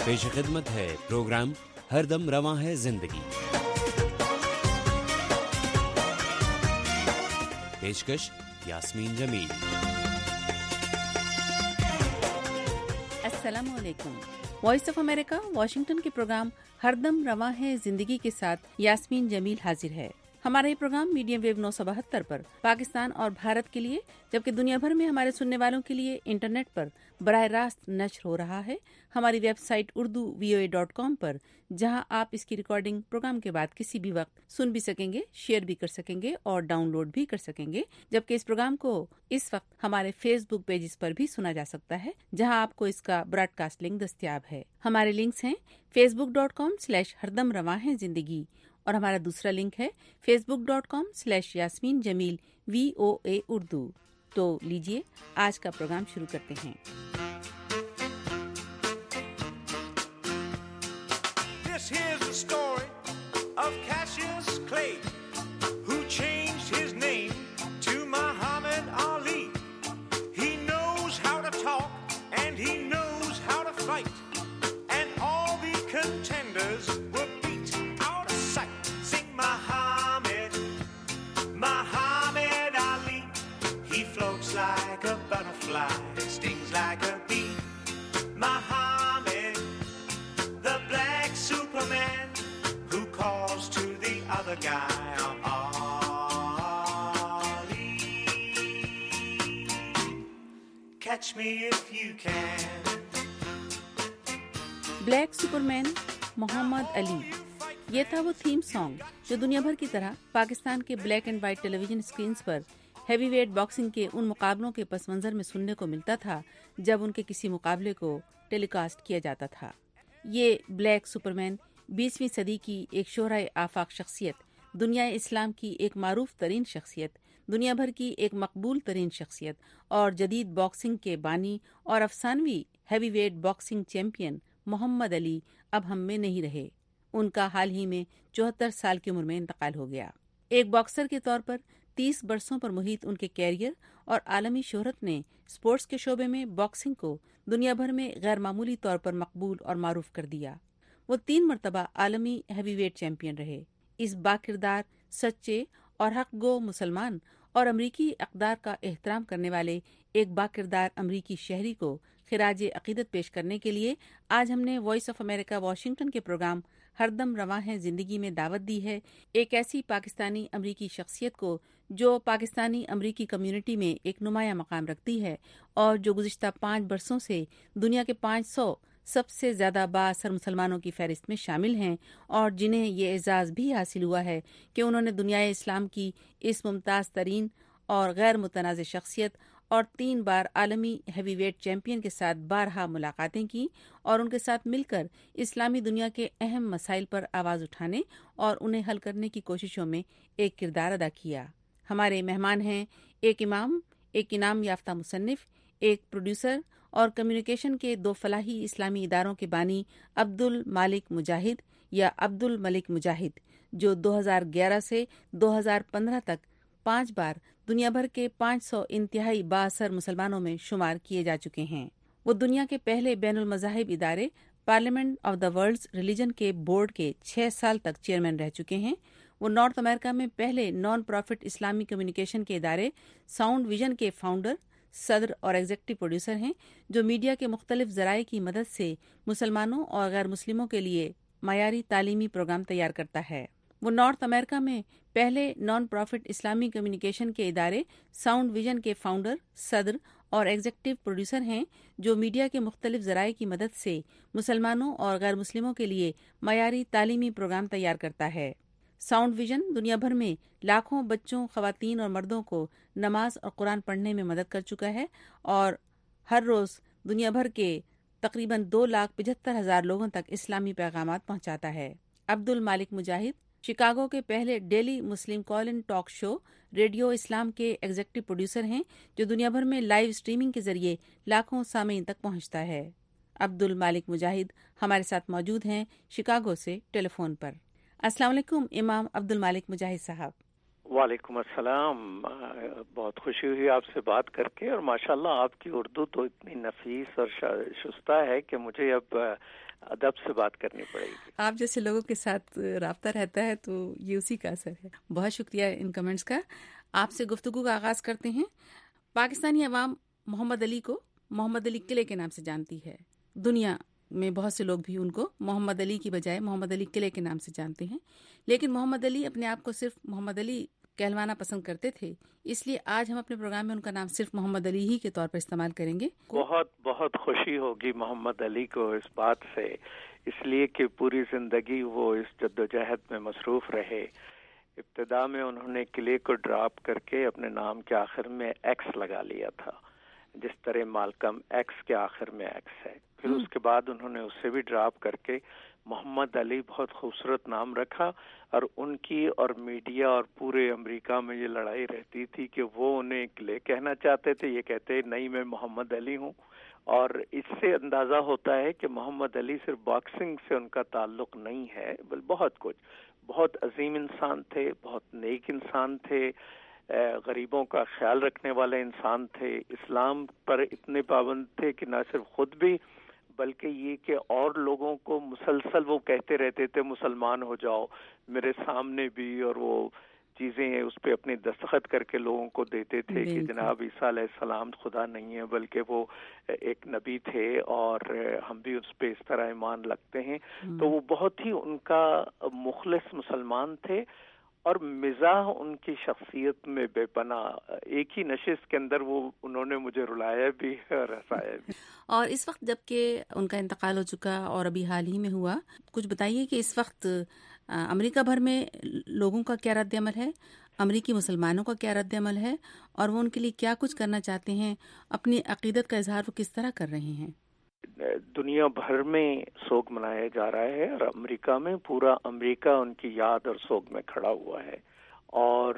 پیش خدمت ہے پروگرام ہر دم رواں ہے زندگی. پیشکش یاسمین جمیل. السلام علیکم. وائس آف امریکہ واشنگٹن کے پروگرام ہر دم رواں ہے زندگی کے ساتھ یاسمین جمیل حاضر ہے. ہمارا یہ پروگرام میڈیم ویو 972 پر پاکستان اور بھارت کے لیے جبکہ دنیا بھر میں ہمارے سننے والوں کے لیے انٹرنیٹ پر براہ راست نشر ہو رہا ہے ہماری ویب سائٹ urdu.voa.com پر، جہاں آپ اس کی ریکارڈنگ پروگرام کے بعد کسی بھی وقت سن بھی سکیں گے، شیئر بھی کر سکیں گے اور ڈاؤن لوڈ بھی کر سکیں گے. جبکہ اس پروگرام کو اس وقت ہمارے فیس بک پیجز پر بھی سنا جا سکتا ہے، جہاں آپ کو اس کا براڈ کاسٹ لنک دستیاب ہے. ہمارے لنکس ہیں facebook.com/ہردم رواں ہے زندگی اور ہمارا دوسرا لنک ہے facebook.com/یاسمین جمیل VOA اردو. تو لیجیے آج کا پروگرام شروع کرتے ہیں. This here's the story of Cassius Clay, who changed his name to Muhammad Ali. He knows how to talk and he knows how to fight, and all the contenders were beat out of sight. Sing Muhammad, Muhammad Ali. He floats like a butterfly, stings like a bee. Muhammad, the black Superman, who calls to the other guy Ali. Catch me if you can. Black Superman Muhammad Ali, یہ تھا وہ theme song جو دنیا بھر کی طرح پاکستان کے black and white television screens پر ہیوی ویٹ باکسنگ کے ان مقابلوں کے پس منظر میں سننے کو ملتا تھا جب ان کے کسی مقابلے کو ٹیلی کاسٹ کیا جاتا تھا. یہ بلیک سپرمین 20ویں صدی کی ایک شہرۂ آفاق شخصیت، دنیا اسلام کی ایک معروف ترین شخصیت، دنیا بھر کی ایک مقبول ترین شخصیت اور جدید باکسنگ کے بانی اور افسانوی heavyweight boxing champion Muhammad Ali اب ہم میں نہیں رہے. ان کا حال ہی میں 74 سال کی عمر میں انتقال ہو گیا. ایک باکسر کے طور پر 30 برسوں پر محیط ان کے کیریئر اور عالمی شہرت نے سپورٹس کے شعبے میں باکسنگ کو دنیا بھر میں غیر معمولی طور پر مقبول اور معروف کر دیا. وہ 3 مرتبہ عالمی ہیوی ویٹ چیمپئن رہے. اس باکردار، سچے اور حق گو مسلمان اور امریکی اقدار کا احترام کرنے والے ایک باکردار امریکی شہری کو خراج عقیدت پیش کرنے کے لیے آج ہم نے وائس آف امریکہ واشنگٹن کے پروگرام ہر دم رواں ہے زندگی میں دعوت دی ہے ایک ایسی پاکستانی امریکی شخصیت کو جو پاکستانی امریکی کمیونٹی میں ایک نمایاں مقام رکھتی ہے اور جو گزشتہ 5 برسوں سے دنیا کے 500 سب سے زیادہ بااثر مسلمانوں کی فہرست میں شامل ہیں اور جنہیں یہ اعزاز بھی حاصل ہوا ہے کہ انہوں نے دنیا اسلام کی اس ممتاز ترین اور غیر متنازع شخصیت اور 3 بار عالمی ہیوی ویٹ چیمپئن کے ساتھ بارہا ملاقاتیں کی اور ان کے ساتھ مل کر اسلامی دنیا کے اہم مسائل پر آواز اٹھانے اور انہیں حل کرنے کی کوششوں میں ایک کردار ادا کیا. ہمارے مہمان ہیں ایک امام، ایک انعام یافتہ مصنف، ایک پروڈیوسر اور کمیونیکیشن کے 2 فلاحی اسلامی اداروں کے بانی عبد المالک مجاہد یا عبد الملک مجاہد، جو 2011 سے 2015 تک 5 بار دنیا بھر کے 500 انتہائی بااثر مسلمانوں میں شمار کیے جا چکے ہیں. وہ دنیا کے پہلے بین المذاہب ادارے Parliament of the World's Religion کے بورڈ کے 6 سال تک چیئرمین رہ چکے ہیں. وہ نارتھ امریکہ میں پہلے نان پروفٹ اسلامی کمیونیکیشن کے ادارے ساؤنڈ ویژن کے فاؤنڈر، صدر اور ایگزیکٹو پروڈیوسر ہیں، جو میڈیا کے مختلف ذرائع کی مدد سے مسلمانوں اور غیر مسلموں کے لیے معیاری تعلیمی پروگرام تیار کرتا ہے. وہ نارتھ امریکہ میں پہلے نان پروفٹ اسلامی کمیونیکیشن کے ادارے ساؤنڈ ویژن کے فاؤنڈر، صدر اور ایگزیکٹو پروڈیوسر ہیں، جو میڈیا کے مختلف ذرائع کی مدد سے مسلمانوں اور غیر مسلموں کے لیے معیاری تعلیمی پروگرام تیار کرتا ہے. ساؤنڈ ویژن دنیا بھر میں لاکھوں بچوں، خواتین اور مردوں کو نماز اور قرآن پڑھنے میں مدد کر چکا ہے اور ہر روز دنیا بھر کے تقریباً 2,75,000 لوگوں تک اسلامی پیغامات پہنچاتا ہے. عبد المالک مجاہد شکاگو کے پہلے daily Muslim call in talk show radio Islam کے ایگزیکٹو پروڈیوسر ہیں، جو دنیا بھر میں لائیو اسٹریمنگ کے ذریعے لاکھوں سامعین تک پہنچتا ہے. عبد المالک مجاہد ہمارے ساتھ موجود ہیں شکاگو سے ٹیلی فون پر. السلام علیکم امام عبد المالک مجاہد صاحب. وعلیکم السلام. بہت خوشی ہوئی آپ سے بات کر کے، اور ماشاءاللہ آپ کی اردو تو اتنی نفیس اور شستہ ہے کہ مجھے اب ادب سے بات کرنی پڑے گی. آپ جیسے لوگوں کے ساتھ رابطہ رہتا ہے تو یہ اسی کا اثر ہے. بہت شکریہ ان کمنٹس کا. آپ سے گفتگو کا آغاز کرتے ہیں. پاکستانی عوام محمد علی کو محمد علی قلعے کے نام سے جانتی ہے. دنیا میں بہت سے لوگ بھی ان کو محمد علی کی بجائے محمد علی قلعے کے نام سے جانتے ہیں. لیکن محمد علی اپنے آپ کو صرف محمد علی کہلوانا پسند کرتے تھے. اس لیے آج ہم اپنے پروگرام میں ان کا نام صرف محمد علی ہی کے طور پر استعمال کریں گے. بہت بہت خوشی ہوگی محمد علی کو اس بات سے، اس لیے کہ پوری زندگی وہ اس جدوجہد میں مصروف رہے. ابتدا میں انہوں نے قلعے کو ڈراپ کر کے اپنے نام کے آخر میں ایکس لگا لیا تھا، جس طرح مالکم ایکس کے آخر میں ایکس ہے. پھر اس کے بعد انہوں نے اسے بھی ڈراپ کر کے محمد علی بہت خوبصورت نام رکھا. اور ان کی اور میڈیا اور پورے امریکہ میں یہ لڑائی رہتی تھی کہ وہ انہیں قلعے کہنا چاہتے تھے، یہ کہتے نہیں میں محمد علی ہوں. اور اس سے اندازہ ہوتا ہے کہ محمد علی صرف باکسنگ سے ان کا تعلق نہیں ہے، بل بہت کچھ. بہت عظیم انسان تھے، بہت نیک انسان تھے، غریبوں کا خیال رکھنے والے انسان تھے. اسلام پر اتنے پابند تھے کہ نہ صرف خود بھی بلکہ یہ کہ اور لوگوں کو مسلسل وہ کہتے رہتے تھے مسلمان ہو جاؤ، میرے سامنے بھی. اور وہ چیزیں اس پہ اپنے دستخط کر کے لوگوں کو دیتے تھے کہ جناب عیسیٰ علیہ السلام خدا نہیں ہے بلکہ وہ ایک نبی تھے اور ہم بھی اس پہ اس طرح ایمان رکھتے ہیں. تو وہ بہت ہی ان کا مخلص مسلمان تھے اور مزاح ان کی شخصیت میں بے پناہ. ایک ہی نشست کے اندر وہ انہوں نے مجھے رلایا بھی اور ہنسایا بھی. اور اس وقت جب کہ ان کا انتقال ہو چکا اور ابھی حال ہی میں ہوا، کچھ بتائیے کہ اس وقت امریکہ بھر میں لوگوں کا کیا رد عمل ہے، امریکی مسلمانوں کا کیا رد عمل ہے، اور وہ ان کے لیے کیا کچھ کرنا چاہتے ہیں، اپنی عقیدت کا اظہار وہ کس طرح کر رہے ہیں. دنیا بھر میں سوگ منایا جا رہا ہے اور امریکہ میں پورا امریکہ ان کی یاد اور سوگ میں کھڑا ہوا ہے. اور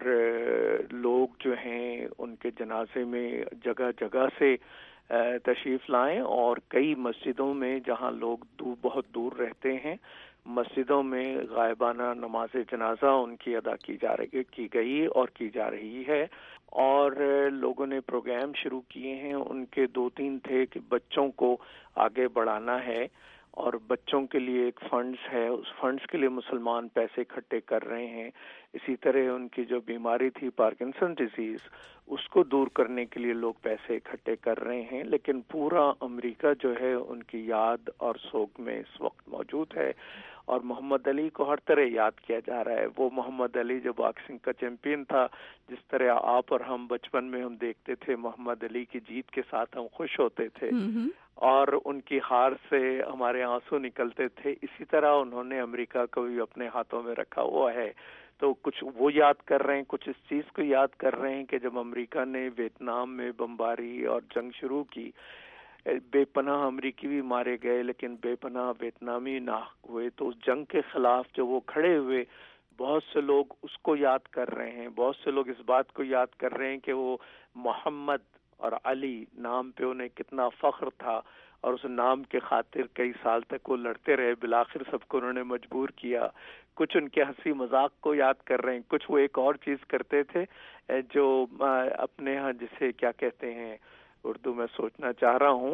لوگ جو ہیں ان کے جنازے میں جگہ جگہ سے تشریف لائیں، اور کئی مسجدوں میں جہاں لوگ بہت دور رہتے ہیں مسجدوں میں غائبانہ نماز جنازہ ان کی ادا کی گئی اور کی جا رہی ہے. اور لوگوں نے پروگرام شروع کیے ہیں. ان کے 2-3 تھے کہ بچوں کو آگے بڑھانا ہے اور بچوں کے لیے ایک فنڈز ہے، اس فنڈز کے لیے مسلمان پیسے اکٹھے کر رہے ہیں. اسی طرح ان کی جو بیماری تھی پارکنسن ڈیزیز، اس کو دور کرنے کے لیے لوگ پیسے اکٹھے کر رہے ہیں. لیکن پورا امریکہ جو ہے ان کی یاد اور سوگ میں اس وقت موجود ہے اور محمد علی کو ہر طرح یاد کیا جا رہا ہے. وہ محمد علی جو باکسنگ کا چیمپئن تھا، جس طرح آپ اور ہم بچپن میں ہم دیکھتے تھے محمد علی کی جیت کے ساتھ ہم خوش ہوتے تھے اور ان کی ہار سے ہمارے آنسو نکلتے تھے، اسی طرح انہوں نے امریکہ کو بھی اپنے ہاتھوں میں رکھا ہوا ہے. تو کچھ وہ یاد کر رہے ہیں، کچھ اس چیز کو یاد کر رہے ہیں کہ جب امریکہ نے ویتنام میں بمباری اور جنگ شروع کی، بے پناہ امریکی بھی مارے گئے لیکن بے پناہ ویتنامی ناحق ہوئے. تو اس جنگ کے خلاف جو وہ کھڑے ہوئے، بہت سے لوگ اس کو یاد کر رہے ہیں. بہت سے لوگ اس بات کو یاد کر رہے ہیں کہ وہ محمد اور علی نام پہ انہیں کتنا فخر تھا اور اس نام کے خاطر کئی سال تک وہ لڑتے رہے. بالآخر سب کو انہوں نے مجبور کیا. کچھ ان کے ہنسی مذاق کو یاد کر رہے ہیں، کچھ وہ ایک اور چیز کرتے تھے جو اپنے ہاں جسے کیا کہتے ہیں اردو میں سوچنا چاہ رہا ہوں،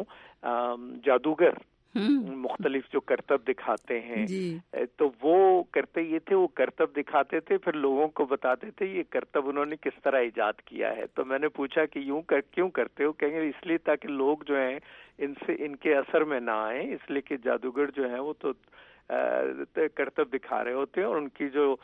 جادوگر مختلف جو کرتب دکھاتے ہیں تو وہ کرتے یہ تھے، وہ کرتب دکھاتے تھے پھر لوگوں کو بتاتے تھے یہ کرتب انہوں نے کس طرح ایجاد کیا ہے. تو میں نے پوچھا کہ کیوں کرتے ہو؟ کہیں گے اس لیے تاکہ لوگ جو ہیں ان کے اثر میں نہ آئیں، اس لیے کہ جادوگر جو ہیں وہ تو کرتب دکھا رہے ہوتے ہیں اور ان کی جو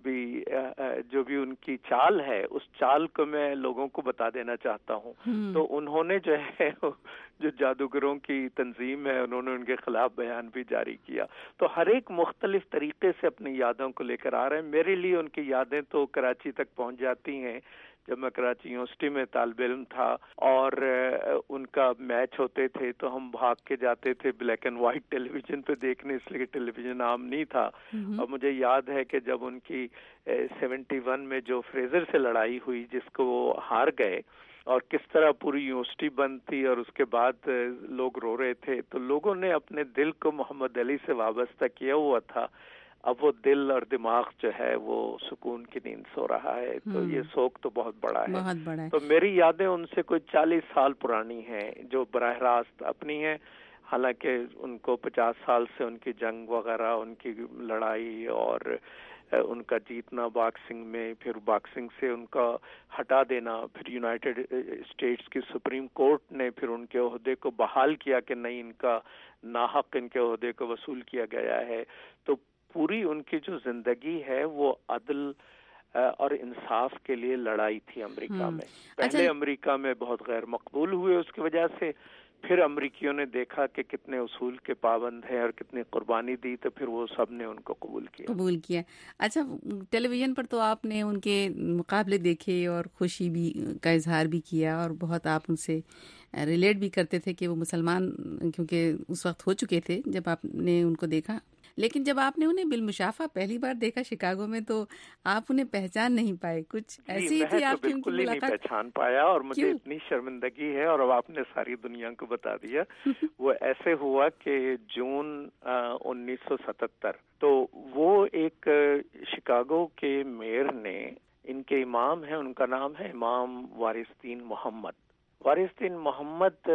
بھی ان کی چال ہے اس چال کو میں لوگوں کو بتا دینا چاہتا ہوں. تو انہوں نے جو ہے جو جادوگروں کی تنظیم ہے انہوں نے ان کے خلاف بیان بھی جاری کیا. تو ہر ایک مختلف طریقے سے اپنی یادوں کو لے کر آ رہے ہیں. میرے لیے ان کی یادیں تو کراچی تک پہنچ جاتی ہیں. جب میں کراچی یونیورسٹی میں طالب علم تھا اور ان کا میچ ہوتے تھے تو ہم بھاگ کے جاتے تھے black and white television پہ دیکھنے، اس لیے کہ ٹیلی ویژن عام نہیں تھا. اور مجھے یاد ہے کہ جب ان کی 71 میں جو فریزر سے لڑائی ہوئی جس کو وہ ہار گئے اور کس طرح پوری یونیورسٹی بند تھی اور اس کے بعد لوگ رو رہے تھے، تو لوگوں نے اپنے دل کو محمد علی سے وابستہ کیا ہوا تھا. اب وہ دل اور دماغ جو ہے وہ سکون کی نیند سو رہا ہے. تو یہ سوگ تو بہت بڑا ہے. تو میری یادیں ان سے کوئی 40 سال پرانی ہیں جو براہ راست اپنی ہیں. حالانکہ ان کو 50 سال سے ان کی جنگ وغیرہ، ان کی لڑائی اور ان کا جیتنا باکسنگ میں، پھر باکسنگ سے ان کا ہٹا دینا، پھر یونائٹڈ اسٹیٹس کی سپریم کورٹ نے پھر ان کے عہدے کو بحال کیا کہ نہیں، ان کا ناحق ان کے عہدے کو وصول کیا گیا ہے. تو پوری ان کی جو زندگی ہے وہ عدل اور انصاف کے لیے لڑائی تھی امریکہ میں. پہلے امریکہ میں بہت غیر مقبول ہوئے اس کی وجہ سے، پھر امریکیوں نے دیکھا کہ کتنے اصول کے پابند ہیں اور کتنی قربانی دی، تو پھر وہ سب نے ان کو قبول کیا. اچھا، ٹیلی ویژن پر تو آپ نے ان کے مقابلے دیکھے اور خوشی بھی کا اظہار بھی کیا، اور بہت آپ ان سے ریلیٹ بھی کرتے تھے کہ وہ مسلمان کیونکہ اس وقت ہو چکے تھے جب آپ نے ان کو دیکھا. لیکن جب آپ نے انہیں بالمشافہ پہلی بار دیکھا شکاگو میں تو آپ انہیں پہچان نہیں پائے. کچھ ایسی ہی تھی آپ کی ان کی بالکل نہیں پہچان پایا، اور مجھے اتنی شرمندگی ہے، اور اب آپ نے ساری دنیا کو بتا دیا. وہ ایسے ہوا کہ جون 1977 تو وہ ایک شکاگو کے میئر نے، ان کے امام ہیں، ان کا نام ہے امام وارث الدین محمد. وارث الدین محمد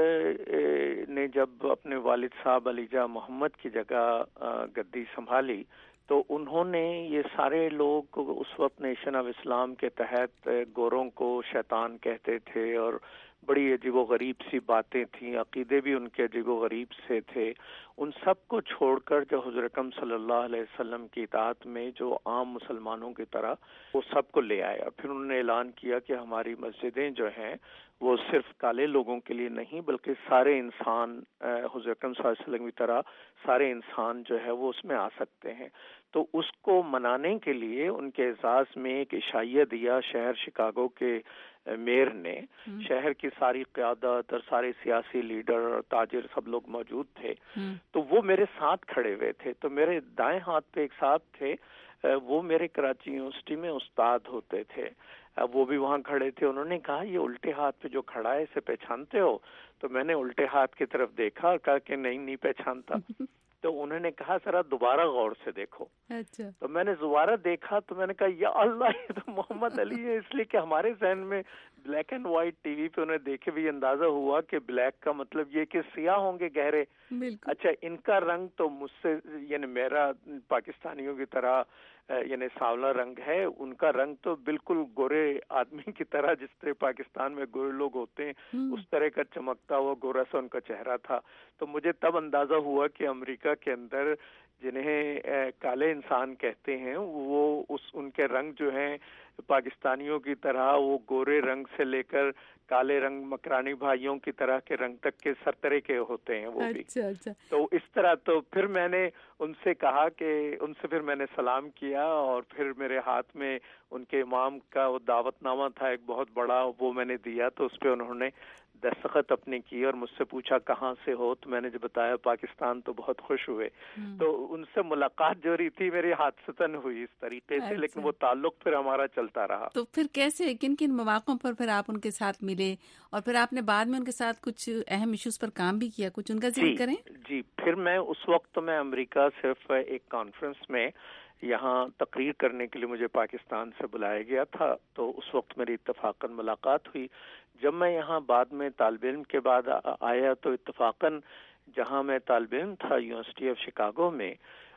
نے جب اپنے والد صاحب علی جاں محمد کی جگہ گدی سنبھالی تو انہوں نے، یہ سارے لوگ اس وقت نیشن آف اسلام کے تحت گوروں کو شیطان کہتے تھے، اور بڑی عجیب و غریب سی باتیں تھیں، عقیدے بھی ان کے عجیب و غریب سے تھے. ان سب کو چھوڑ کر جو حضور اکرم صلی اللہ علیہ وسلم کی اطاعت میں جو عام مسلمانوں کی طرح وہ سب کو لے آئے. اور پھر انہوں نے اعلان کیا کہ ہماری مسجدیں جو ہیں وہ صرف کالے لوگوں کے لیے نہیں بلکہ سارے انسان حضور اکرم صلی اللہ علیہ وسلم کی طرح سارے انسان جو ہے وہ اس میں آ سکتے ہیں. تو اس کو منانے کے لیے ان کے اعزاز میں ایک عشائیہ دیا شہر شکاگو کے میئر نے. شہر کی ساری قیادت اور سارے سیاسی لیڈر اور تاجر سب لوگ موجود تھے. تو وہ میرے ساتھ کھڑے ہوئے تھے. تو میرے دائیں ہاتھ پہ ایک صاحب تھے، وہ میرے کراچی یونیورسٹی میں استاد ہوتے تھے، وہ بھی وہاں کھڑے تھے. انہوں نے کہا یہ الٹے ہاتھ پہ جو کھڑا ہے اسے پہچانتے ہو؟ تو میں نے الٹے ہاتھ کی طرف دیکھا اور کہا کہ نہیں پہچانتا. تو انہوں نے کہا ذرا دوبارہ غور سے دیکھو. اچھا. تو میں نے دوبارہ دیکھا تو میں نے کہا یا اللہ، یہ تو محمد علی ہے. اس لیے کہ ہمارے ذہن میں black and white T V پہ انہیں دیکھے بھی اندازہ ہوا کہ بلیک کا مطلب یہ کہ سیاہ ہوں گے گہرے. اچھا، ان کا رنگ تو مجھ سے، یعنی میرا پاکستانیوں کی طرح یعنی سانولا رنگ ہے، ان کا رنگ تو بالکل گورے آدمی کی طرح، جس طرح پاکستان میں گورے لوگ ہوتے ہیں اس طرح کا چمکتا ہوا گورا سا ان کا چہرہ تھا. تو مجھے تب اندازہ ہوا کہ امریکہ کے اندر جنہیں کالے انسان کہتے ہیں وہ ان کے رنگ جو ہیں پاکستانیوں کی طرح وہ گورے رنگ سے لے کر کالے رنگ مکرانی بھائیوں کی طرح کے رنگ تک کے سر طرح کے ہوتے ہیں وہ بھی. اچھا. تو اس طرح تو پھر میں نے ان سے کہا کہ ان سے پھر میں نے سلام کیا، اور پھر میرے ہاتھ میں ان کے امام کا وہ دعوت نامہ تھا ایک بہت بڑا، وہ میں نے دیا. تو اس پہ انہوں نے دستخط اپنے کی اور مجھ سے پوچھا کہاں سے ہو؟ تو میں نے جو بتایا پاکستان، تو بہت خوش ہوئے. تو ان سے ملاقات جو رہی تھی میری حادثتاً ہوئی اس طریقے سے، لیکن وہ تعلق پھر ہمارا چلتا رہا. تو پھر کیسے، کن کن مواقعوں پر پھر آپ ان کے ساتھ ملے، اور پھر آپ نے بعد میں ان کے ساتھ کچھ اہم ایشوز پر کام بھی کیا؟ کچھ ان کا ذکر کریں. جی، پھر میں اس وقت میں امریکہ صرف ایک کانفرنس میں یہاں تقریر کرنے کے لیے مجھے پاکستان سے بلایا گیا تھا. تو اس وقت میری اتفاقاً ملاقات ہوئی. جب میں یہاں بعد میں طالب علم کے بعد آیا تو اتفاقاً جہاں میں طالب علم تھا یونیورسٹی آف شکاگو میں،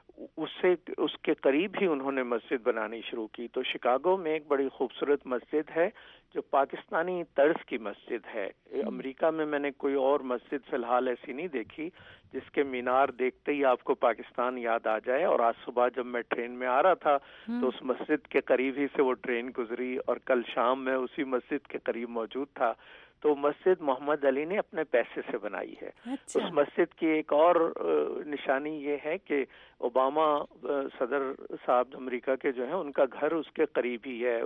اس کے قریب ہی انہوں نے مسجد بنانی شروع کی. تو شکاگو میں ایک بڑی خوبصورت مسجد ہے جو پاکستانی طرز کی مسجد ہے. امریکہ میں نے کوئی اور مسجد فی الحال ایسی نہیں دیکھی جس کے مینار دیکھتے ہی آپ کو پاکستان یاد آ جائے. اور آج صبح جب میں ٹرین میں آ رہا تھا تو اس مسجد کے قریب ہی سے وہ ٹرین گزری، اور کل شام میں اسی مسجد کے قریب موجود تھا. تو مسجد محمد علی نے اپنے پیسے سے بنائی ہے. اس مسجد کی ایک اور نشانی یہ ہے کہ اوباما صدر صاحب امریکہ کے جو ہیں ان کا گھر اس کے قریب ہی ہے،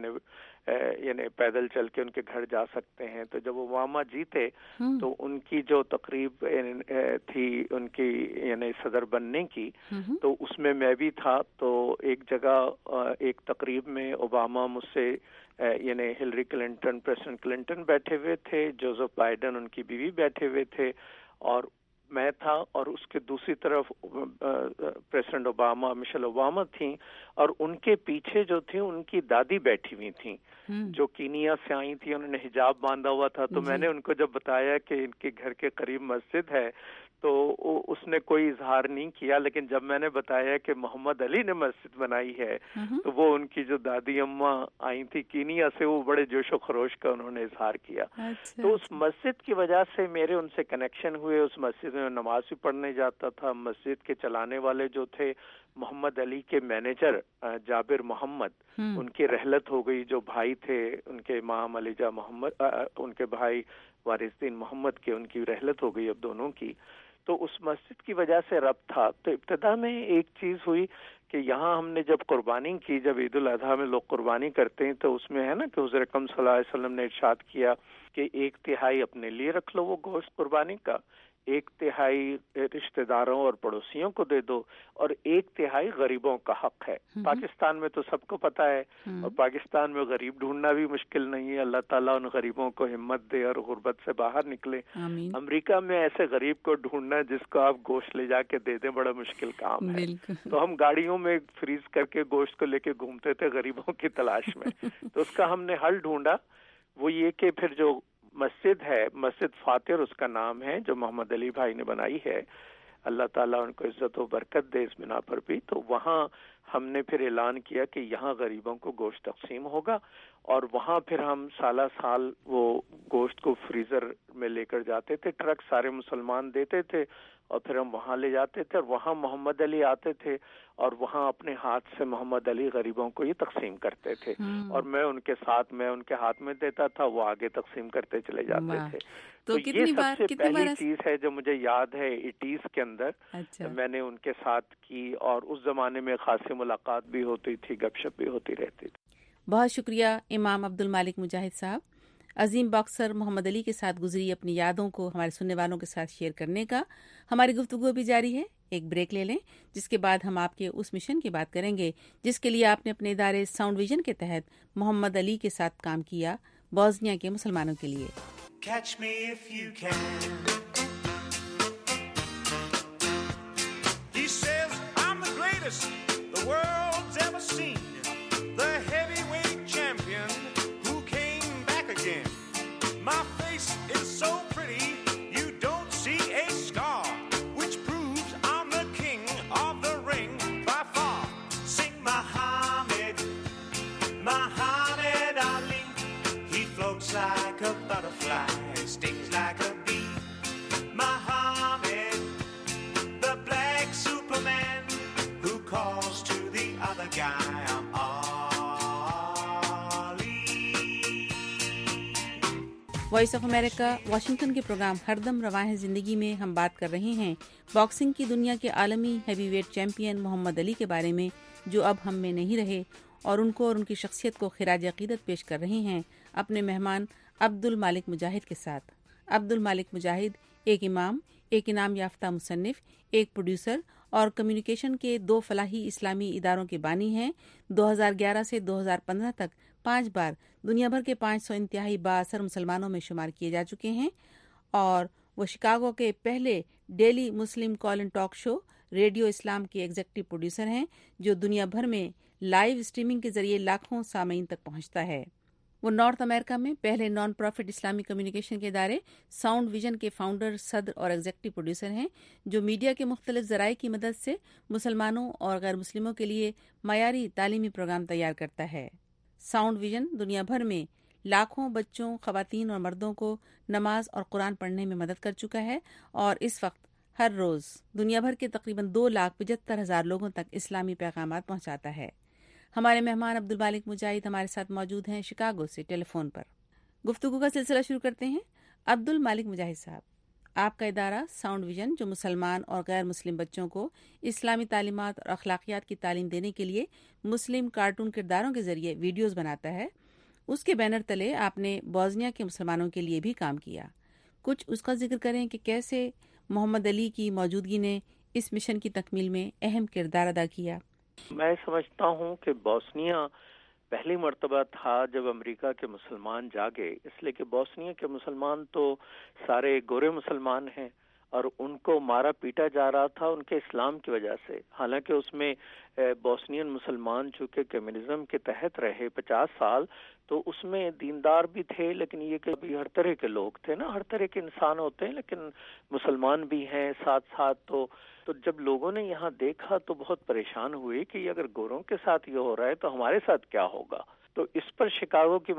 یعنی پیدل چل کے ان کے گھر جا سکتے ہیں. تو جب اوباما جیتے تو ان کی جو تقریب تھی ان کی یعنی صدر بننے کی، تو اس میں بھی تھا. تو ایک جگہ ایک تقریب میں اوباما مجھ سے یعنی ہلری کلنٹن، پریزیڈنٹ کلنٹن بیٹھے ہوئے تھے، جوزف بائیڈن ان کی بیوی بیٹھے ہوئے تھے، اور میں تھا اور اس کے دوسری طرف پریزیڈنٹ اوباما، مشیل اوباما تھیں، اور ان کے پیچھے جو تھی ان کی دادی بیٹھی ہوئی تھیں جو کینیا سے آئی تھی، انہوں نے حجاب باندھا ہوا تھا. تو میں نے ان کو جب بتایا کہ ان کے گھر کے قریب مسجد ہے تو اس نے کوئی اظہار نہیں کیا، لیکن جب میں نے بتایا کہ محمد علی نے مسجد بنائی ہے تو وہ ان کی جو دادی اماں آئی تھی کینیا سے، وہ بڑے جوش و خروش کا انہوں نے اظہار کیا. تو اس مسجد کی وجہ سے میرے ان سے کنیکشن ہوئے. اس مسجد میں نماز بھی پڑھنے جاتا تھا. مسجد کے چلانے والے جو تھے محمد علی کے مینیجر جابر محمد، ان کی رحلت ہو گئی. جو بھائی تھے ان کے امام علی جا محمد، ان کے بھائی وارث الدین محمد کے، ان کی رحلت ہو گئی اب دونوں کی. تو اس مسجد کی وجہ سے ربط تھا. تو ابتدا میں ایک چیز ہوئی کہ یہاں ہم نے جب قربانی کی، جب عید الاضحیٰ میں لوگ قربانی کرتے ہیں تو اس میں ہے نا کہ حضور اکرم صلی اللہ علیہ وسلم نے ارشاد کیا کہ 1/3 اپنے لیے رکھ لو وہ گوشت قربانی کا، 1/3 رشتہ داروں اور پڑوسیوں کو دے دو، اور 1/3 غریبوں کا حق ہے. پاکستان میں تو سب کو پتا ہے، اور پاکستان میں غریب ڈھونڈنا بھی مشکل نہیں ہے. اللہ تعالیٰ ان غریبوں کو ہمت دے اور غربت سے باہر نکلے. امریکہ میں ایسے غریب کو ڈھونڈنا جس کو آپ گوشت لے جا کے دے دیں بڑا مشکل کام ہے. تو ہم گاڑیوں میں فریز کر کے گوشت کو لے کے گھومتے تھے غریبوں کی تلاش میں. تو اس کا ہم نے حل ڈھونڈا، وہ یہ کہ پھر جو مسجد ہے، مسجد فاتر اس کا نام ہے، جو محمد علی بھائی نے بنائی ہے، اللہ تعالیٰ ان کو عزت و برکت دے اس بنا پر بھی. تو وہاں ہم نے پھر اعلان کیا کہ یہاں غریبوں کو گوشت تقسیم ہوگا، اور وہاں پھر ہم سالہ سال وہ گوشت کو فریزر میں لے کر جاتے تھے. ٹرک سارے مسلمان دیتے تھے اور پھر ہم وہاں لے جاتے تھے، اور وہاں محمد علی آتے تھے اور وہاں اپنے ہاتھ سے محمد علی غریبوں کو یہ تقسیم کرتے تھے، اور میں ان کے ہاتھ میں دیتا تھا، وہ آگے تقسیم کرتے چلے جاتے تھے. تو یہ سب سے پہلی چیز ہے جو مجھے یاد ہے 80s کے اندر میں نے ان کے ساتھ کی، اور اس زمانے میں خاصی ملاقات بھی ہوتی تھی، گپ شپ بھی ہوتی رہتی تھی. بہت شکریہ امام عبد المالک مجاہد صاحب، عظیم باکسر محمد علی کے ساتھ گزری اپنی یادوں کو ہمارے سننے والوں کے ساتھ شیئر کرنے کا. ہماری گفتگو بھی جاری ہے، ایک بریک لے لیں، جس کے بعد ہم آپ کے اس مشن کی بات کریں گے جس کے لیے آپ نے اپنے ادارے ساؤنڈ ویژن کے تحت محمد علی کے ساتھ کام کیا، بوسنیا کے مسلمانوں کے لیے. Catch me if you can. He says I'm the greatest the world's ever seen, the heavyweight champion who came back again. My face is so pretty you don't see a scar, which proves I'm the king of the ring by far. Sing Muhammad, Muhammad Ali. He floats like a butterfly, stings like a bee. Muhammad, the black Superman, who calls to the other guy, I'm Ali. Voice of America Washington کے programme ہر دم رواں ہے زندگی میں ہم بات کر رہے ہیں باکسنگ کی دنیا کے عالمی heavyweight champion Muhammad Ali کے بارے میں، جو اب ہم میں نہیں رہے، اور ان کو اور ان کی شخصیت کو خراج عقیدت پیش کر رہے ہیں اپنے مہمان عبد المالک مجاہد کے ساتھ. عبد المالک مجاہد ایک امام، ایک انعام یافتہ مصنف، ایک پروڈیوسر اور کمیونیکیشن کے 2 فلاحی اسلامی اداروں کے بانی ہیں. 2011 سے 2015 تک 5 بار دنیا بھر کے 500 انتہائی بااثر مسلمانوں میں شمار کیے جا چکے ہیں، اور وہ شکاگو کے پہلے daily Muslim call and talk show radio Islam کے ایگزیکٹو پروڈیوسر ہیں، جو دنیا بھر میں لائیو اسٹریمنگ کے ذریعے لاکھوں سامعین تک پہنچتا ہے. وہ نارتھ امریکہ میں پہلے نان پروفٹ اسلامی کمیونیکیشن کے ادارے ساؤنڈ ویژن کے فاؤنڈر، صدر اور ایگزیکٹو پروڈیوسر ہیں، جو میڈیا کے مختلف ذرائع کی مدد سے مسلمانوں اور غیر مسلموں کے لیے معیاری تعلیمی پروگرام تیار کرتا ہے. ساؤنڈ ویژن دنیا بھر میں لاکھوں بچوں، خواتین اور مردوں کو نماز اور قرآن پڑھنے میں مدد کر چکا ہے، اور اس وقت ہر روز دنیا بھر کے تقریباً 2,75,000 لوگوں تک اسلامی پیغامات پہنچاتا ہے. ہمارے مہمان عبد المالک مجاہد ہمارے ساتھ موجود ہیں شکاگو سے ٹیلی فون پر. گفتگو کا سلسلہ شروع کرتے ہیں. عبد المالک مجاہد صاحب، آپ کا ادارہ ساؤنڈ ویژن، جو مسلمان اور غیر مسلم بچوں کو اسلامی تعلیمات اور اخلاقیات کی تعلیم دینے کے لیے مسلم کارٹون کرداروں کے ذریعے ویڈیوز بناتا ہے، اس کے بینر تلے آپ نے بوسنیا کے مسلمانوں کے لیے بھی کام کیا. کچھ اس کا ذکر کریں کہ کیسے محمد علی کی موجودگی نے اس مشن کی تکمیل میں اہم کردار ادا کیا. میں سمجھتا ہوں کہ بوسنیا پہلی مرتبہ تھا جب امریکہ کے مسلمان جاگے، اس لیے کہ بوسنیا کے مسلمان تو سارے گورے مسلمان ہیں، اور ان کو مارا پیٹا جا رہا تھا ان کے اسلام کی وجہ سے. حالانکہ اس میں بوسنین مسلمان چونکہ کمیونزم کے تحت رہے 50 سال تو اس میں دیندار بھی تھے، لیکن یہ کہ ابھی ہر طرح کے لوگ تھے نا، ہر طرح کے انسان ہوتے ہیں، لیکن مسلمان بھی ہیں ساتھ ساتھ. تو جب لوگوں نے یہاں دیکھا تو بہت پریشان ہوئے کہ اگر گوروں کے ساتھ یہ ہو رہا ہے تو ہمارے ساتھ کیا ہوگا. تو اس پر شکاگو کی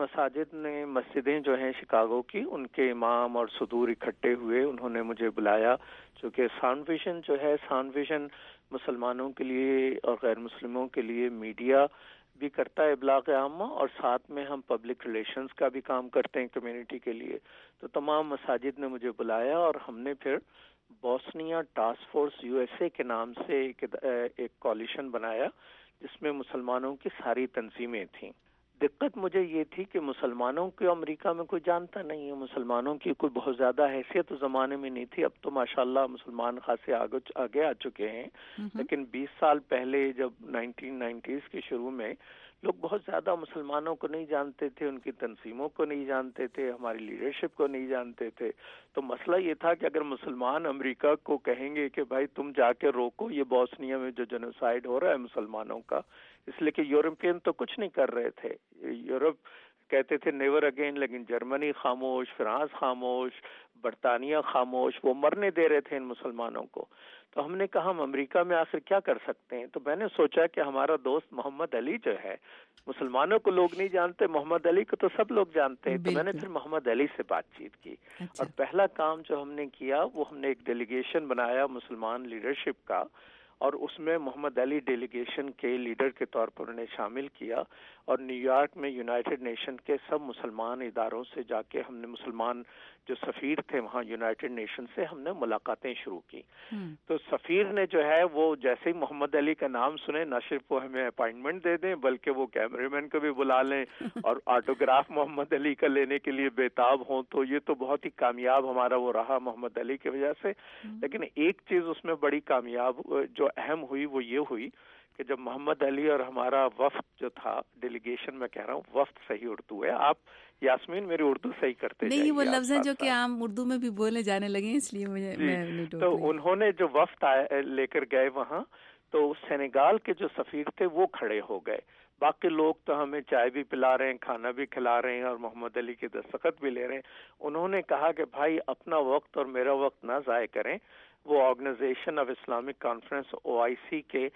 مسجدیں جو ہیں شکاگو کی، ان کے امام اور صدور اکٹھے ہوئے، انہوں نے مجھے بلایا. چونکہ ساؤنڈ ویژن جو ہے، ساؤنڈ ویژن مسلمانوں کے لیے اور غیر مسلموں کے لیے میڈیا بھی کرتا ہے ابلاغ عامہ، اور ساتھ میں ہم پبلک ریلیشنز کا بھی کام کرتے ہیں کمیونٹی کے لیے. تو تمام مساجد نے مجھے بلایا اور ہم نے پھر بوسنیا ٹاسک فورس USA کے نام سے ایک کولیشن بنایا جس میں مسلمانوں کی ساری تنظیمیں تھیں. دقت مجھے یہ تھی کہ مسلمانوں کو امریکہ میں کوئی جانتا نہیں ہے، مسلمانوں کی کوئی بہت زیادہ حیثیت اس زمانے میں نہیں تھی. اب تو ماشاءاللہ مسلمان خاصے آگے آ چکے ہیں، لیکن 20 سال پہلے جب 1990s کے شروع میں لوگ بہت زیادہ مسلمانوں کو نہیں جانتے تھے، ان کی تنظیموں کو نہیں جانتے تھے، ہماری لیڈرشپ کو نہیں جانتے تھے. تو مسئلہ یہ تھا کہ اگر مسلمان امریکہ کو کہیں گے کہ بھائی تم جا کے روکو یہ بوسنیا میں جو جنوسائیڈ ہو رہا ہے مسلمانوں کا، اس لیے کہ یورپین تو کچھ نہیں کر رہے تھے، یورپ کہتے تھے نیور اگین، لیکن جرمنی خاموش، فرانس خاموش، برطانیہ خاموش، وہ مرنے دے رہے تھے ان مسلمانوں کو. تو ہم نے کہا ہم امریکہ میں آخر کیا کر سکتے ہیں. تو میں نے سوچا کہ ہمارا دوست محمد علی جو ہے، مسلمانوں کو لوگ نہیں جانتے، محمد علی کو تو سب لوگ جانتے ہیں. تو میں نے پھر محمد علی سے بات چیت کی. اور پہلا کام جو ہم نے کیا وہ ہم نے ایک ڈیلیگیشن بنایا مسلمان لیڈرشپ کا، اور اس میں محمد علی ڈیلیگیشن کے لیڈر کے طور پر انہیں شامل کیا. اور نیو یارک میں یونائٹڈ نیشن کے سب مسلمان اداروں سے جا کے ہم نے مسلمان جو سفیر تھے وہاں یونائٹڈ نیشن سے ہم نے ملاقاتیں شروع کی. تو سفیر نے جو ہے وہ جیسے ہی محمد علی کا نام سنے نہ صرف وہ ہمیں اپائنٹمنٹ دے دیں بلکہ وہ کیمرے مین کو بھی بلا لیں اور آٹوگراف محمد علی کا لینے کے لیے بےتاب ہوں. تو یہ تو بہت ہی کامیاب ہمارا وہ رہا محمد علی کی وجہ سے. لیکن ایک چیز اس میں بڑی کامیاب جو اہم ہوئی وہ یہ ہوئی کہ جب محمد علی اور ہمارا وفد جو تھا ڈیلیگیشن، میں کہہ رہا ہوں وفد صحیح اردو ہے، آپ یاسمین میری اردو صحیح کرتے نہیں، وہ لفظ ہیں جو کہ عام اردو میں بھی بولے جانے لگے ہیں، اس لیے مجھے تو انہوں نے جو وفد لے کر گئے وہاں، تو سینیگال کے جو سفیر تھے وہ کھڑے ہو گئے. باقی لوگ تو ہمیں چائے بھی پلا رہے ہیں، کھانا بھی کھلا رہے ہیں اور محمد علی کی دستخط بھی لے رہے ہیں. انہوں نے کہا کہ بھائی اپنا وقت اور میرا وقت نہ ضائع کریں. وہ Organisation of Islamic Conference OIC کے